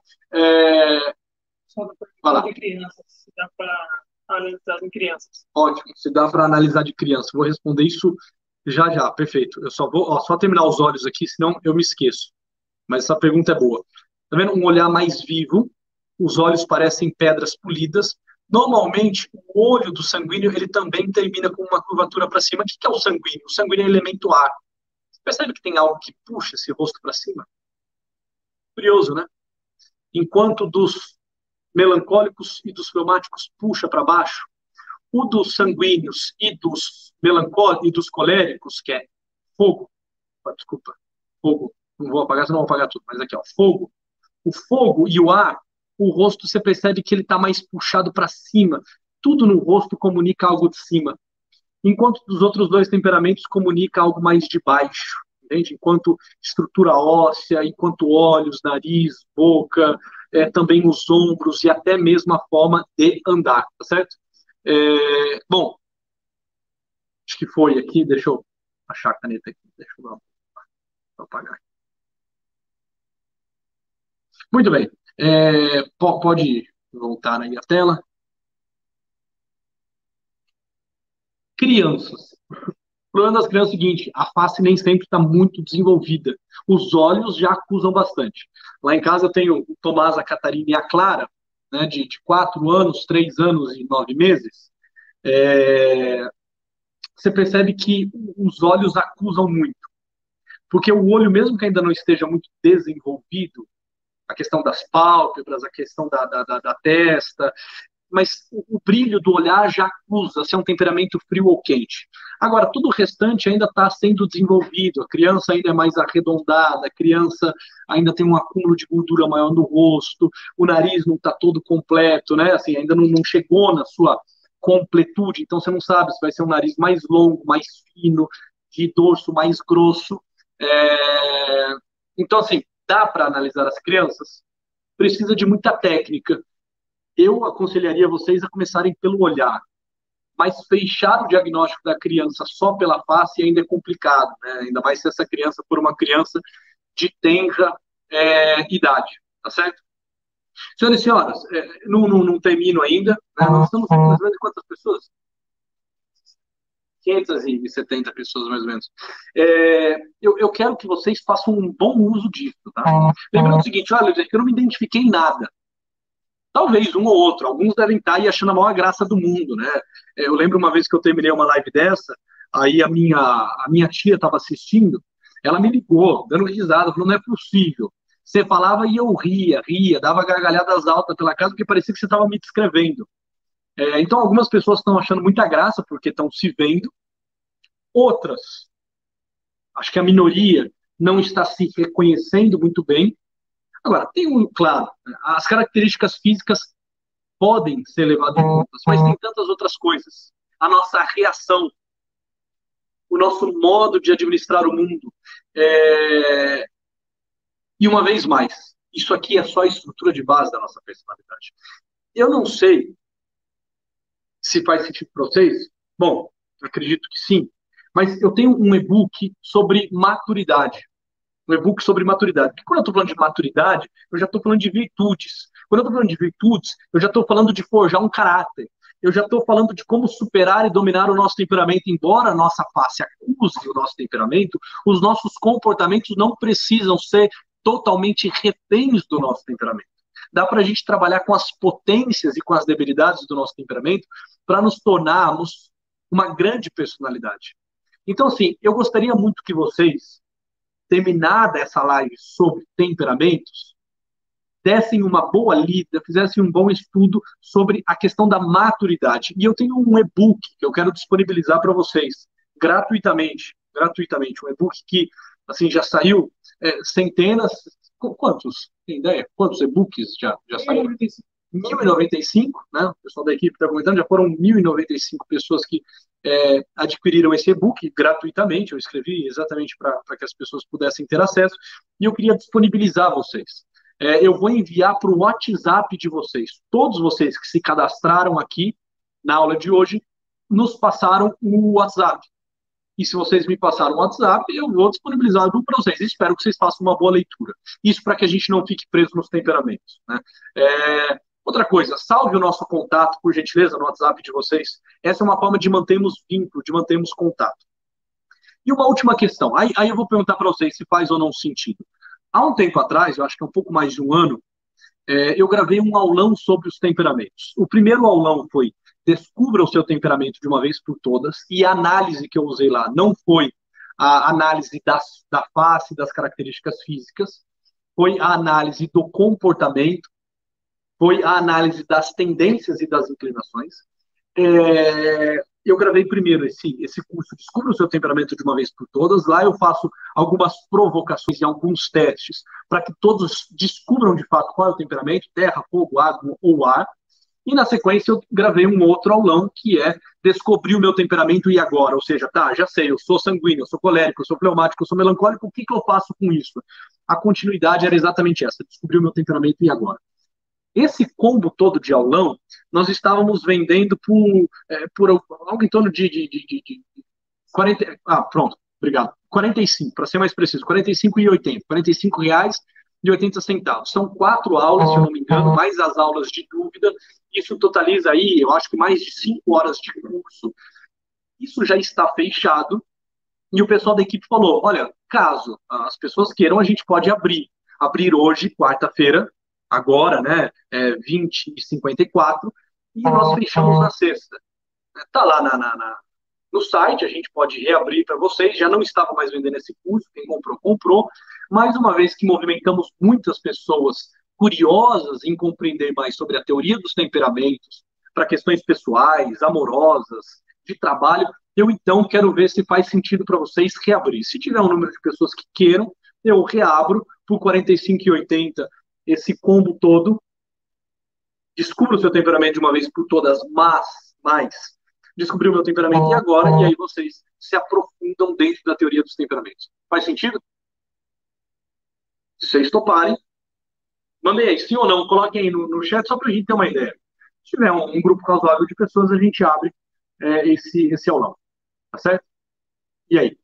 Só depois de crianças, se dá para analisar em crianças. Ótimo, se dá para analisar de criança. Vou responder isso já, perfeito. Eu só vou só terminar os olhos aqui, senão eu me esqueço. Mas essa pergunta é boa. Tá vendo? Um olhar mais vivo, os olhos parecem pedras polidas. Normalmente, o olho do sanguíneo, ele também termina com uma curvatura para cima. O que é o sanguíneo? O sanguíneo é elemento ar. Você percebe que tem algo que puxa esse rosto para cima? Curioso, né? Enquanto dos melancólicos e dos fleumáticos puxa para baixo, o dos sanguíneos e dos melancólicos e dos coléricos, que é fogo, desculpa, fogo, não vou apagar, senão vou apagar tudo, mas aqui, ó, fogo. O fogo e o ar, o rosto você percebe que ele está mais puxado para cima. Tudo no rosto comunica algo de cima. Enquanto dos outros dois temperamentos comunica algo mais de baixo. Entende? Enquanto estrutura óssea, enquanto olhos, nariz, boca, também os ombros e até mesmo a forma de andar, tá certo? Bom, acho que foi aqui, deixa eu achar a caneta aqui, deixa eu dar. Vou apagar. Muito bem. Pode voltar aí a tela. Crianças. O problema das crianças é o seguinte: a face nem sempre está muito desenvolvida. Os olhos já acusam bastante. Lá em casa eu tenho o Tomás, a Catarina e a Clara, né, de 4 anos, 3 anos e 9 meses. É, Você percebe que os olhos acusam muito. Porque o olho, mesmo que ainda não esteja muito desenvolvido, a questão das pálpebras, a questão da testa, mas o brilho do olhar já acusa se é um temperamento frio ou quente. Agora, tudo o restante ainda está sendo desenvolvido, a criança ainda é mais arredondada, a criança ainda tem um acúmulo de gordura maior no rosto, o nariz não está todo completo, né? Assim, ainda não chegou na sua completude, então você não sabe se vai ser um nariz mais longo, mais fino, de dorso mais grosso. É... Então, assim, dá para analisar as crianças? Precisa de muita técnica. Eu aconselharia vocês a começarem pelo olhar, mas fechar o diagnóstico da criança só pela face ainda é complicado, né? Ainda mais se essa criança for uma criança de tenra idade, tá certo? Senhoras e senhores, não termino ainda, né? Nós estamos mais ou menos quantas pessoas? 570 pessoas, mais ou menos. Eu quero que vocês façam um bom uso disso, tá? Lembrando o seguinte, olha, eu não me identifiquei em nada. Talvez um ou outro, alguns devem estar aí achando a maior graça do mundo, né? Eu lembro uma vez que eu terminei uma live dessa, aí a minha tia estava assistindo, ela me ligou, dando risada, falou, não é possível. Você falava e eu ria, dava gargalhadas altas pela casa, porque parecia que você estava me descrevendo. Então, algumas pessoas estão achando muita graça porque estão se vendo, outras, acho que a minoria, não está se reconhecendo muito bem. Agora, claro, as características físicas podem ser levadas em conta, mas tem tantas outras coisas. A nossa reação, o nosso modo de administrar o mundo. E uma vez mais, isso aqui é só a estrutura de base da nossa personalidade. Eu não sei se faz sentido para vocês. Bom, acredito que sim. Mas eu tenho um e-book sobre maturidade. Um e-book sobre maturidade. Porque quando eu estou falando de maturidade, eu já estou falando de virtudes. Quando eu estou falando de virtudes, eu já estou falando de forjar um caráter. Eu já estou falando de como superar e dominar o nosso temperamento. Embora a nossa face acuse o nosso temperamento, os nossos comportamentos não precisam ser totalmente reféns do nosso temperamento. Dá para a gente trabalhar com as potências e com as debilidades do nosso temperamento para nos tornarmos uma grande personalidade. Então, assim, eu gostaria muito que vocês, terminada essa live sobre temperamentos, dessem uma boa lida, fizessem um bom estudo sobre a questão da maturidade. E eu tenho um e-book que eu quero disponibilizar para vocês, gratuitamente, um e-book que, assim, já saiu centenas, quantos? Tem ideia? Quantos e-books já saíram? 1095, né? O pessoal da equipe está comentando, já foram 1095 pessoas que adquiriram esse e-book gratuitamente. Eu escrevi exatamente para que as pessoas pudessem ter acesso, e eu queria disponibilizar a vocês. Eu vou enviar para o WhatsApp de vocês. Todos vocês que se cadastraram aqui na aula de hoje nos passaram o WhatsApp. E se vocês me passaram o WhatsApp, eu vou disponibilizar o para vocês. Espero que vocês façam uma boa leitura. Isso para que a gente não fique preso nos temperamentos, né? Outra coisa, salve o nosso contato, por gentileza, no WhatsApp de vocês. Essa é uma forma de mantermos vínculo, de mantermos contato. E uma última questão. Aí eu vou perguntar para vocês se faz ou não sentido. Há um tempo atrás, eu acho que é um pouco mais de um ano, eu gravei um aulão sobre os temperamentos. O primeiro aulão foi descubra o seu temperamento de uma vez por todas, e a análise que eu usei lá não foi a análise da face, das características físicas, foi a análise do comportamento, foi a análise das tendências e das inclinações. Eu gravei primeiro esse curso, Descubra o Seu Temperamento de uma Vez por Todas. Lá eu faço algumas provocações e alguns testes para que todos descubram de fato qual é o temperamento, terra, fogo, água ou ar. E na sequência eu gravei um outro aulão que é Descobrir o Meu Temperamento e Agora. Ou seja, já sei, eu sou sanguíneo, eu sou colérico, eu sou fleumático, eu sou melancólico, o que eu faço com isso? A continuidade era exatamente essa, descobrir o meu temperamento e agora. Esse combo todo de aulão, nós estávamos vendendo por algo em torno de 40... Ah, pronto, obrigado. 45, para ser mais preciso, 45,80, R$ 45,80. São 4 aulas, se eu não me engano, mais as aulas de dúvida. Isso totaliza aí, eu acho que mais de 5 horas de curso. Isso já está fechado. E o pessoal da equipe falou: olha, caso as pessoas queiram, a gente pode abrir hoje, quarta-feira, agora, né, 20h54, e nós fechamos na sexta. Está lá no site, a gente pode reabrir para vocês. Já não estava mais vendendo esse curso, quem comprou, comprou. Mais uma vez que movimentamos muitas pessoas curiosas em compreender mais sobre a teoria dos temperamentos, para questões pessoais, amorosas, de trabalho, eu então quero ver se faz sentido para vocês reabrir. Se tiver um número de pessoas que queiram, eu reabro por R$ 45,80 esse combo todo. Descubra o seu temperamento de uma vez por todas, mas descobrir o meu temperamento e agora, e aí vocês se aprofundam dentro da teoria dos temperamentos. Faz sentido? Se vocês toparem, mandem aí, sim ou não, coloquem aí no chat só para a gente ter uma ideia. Se tiver um grupo razoável de pessoas, a gente abre esse aulão. Tá certo? E aí?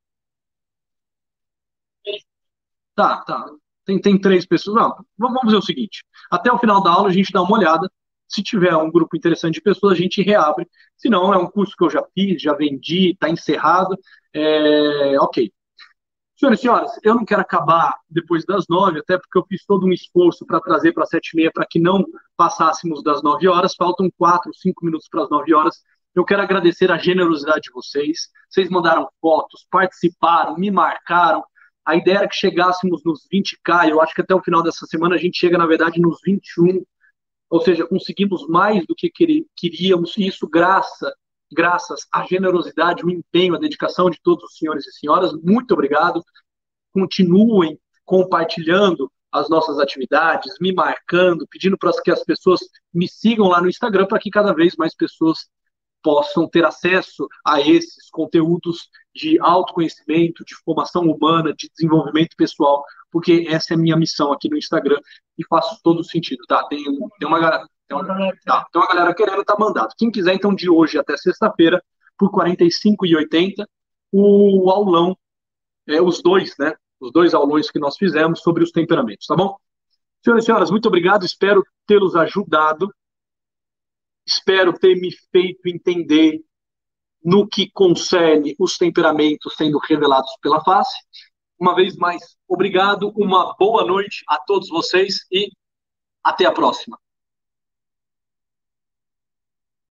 Tá. Tem 3 pessoas. Não, vamos fazer o seguinte: até o final da aula a gente dá uma olhada. Se tiver um grupo interessante de pessoas, a gente reabre. Se não, é um curso que eu já fiz, já vendi, está encerrado. Ok. Senhoras e senhores, eu não quero acabar depois das 9, até porque eu fiz todo um esforço para trazer para 7h30, para que não passássemos das 9 horas. Faltam 4, 5 minutos para as 9 horas. Eu quero agradecer a generosidade de vocês. Vocês mandaram fotos, participaram, me marcaram. A ideia era que chegássemos nos 20K. Eu acho que até o final dessa semana a gente chega, na verdade, nos 21. Ou seja, conseguimos mais do que queríamos. E isso graças à generosidade, o empenho, a dedicação de todos os senhores e senhoras. Muito obrigado. Continuem compartilhando as nossas atividades, me marcando, pedindo para que as pessoas me sigam lá no Instagram para que cada vez mais pessoas possam ter acesso a esses conteúdos de autoconhecimento, de formação humana, de desenvolvimento pessoal, porque essa é a minha missão aqui no Instagram e faz todo sentido, tá? Tem uma galera, tem uma galera querendo, tá mandado. Quem quiser, então, de hoje até sexta-feira, por R$ 45,80, o aulão, os dois, né? Os 2 aulões que nós fizemos sobre os temperamentos, tá bom? Senhoras e senhores, muito obrigado, espero tê-los ajudado. Espero ter me feito entender no que concerne os temperamentos sendo revelados pela face. Uma vez mais, obrigado, uma boa noite a todos vocês e até a próxima.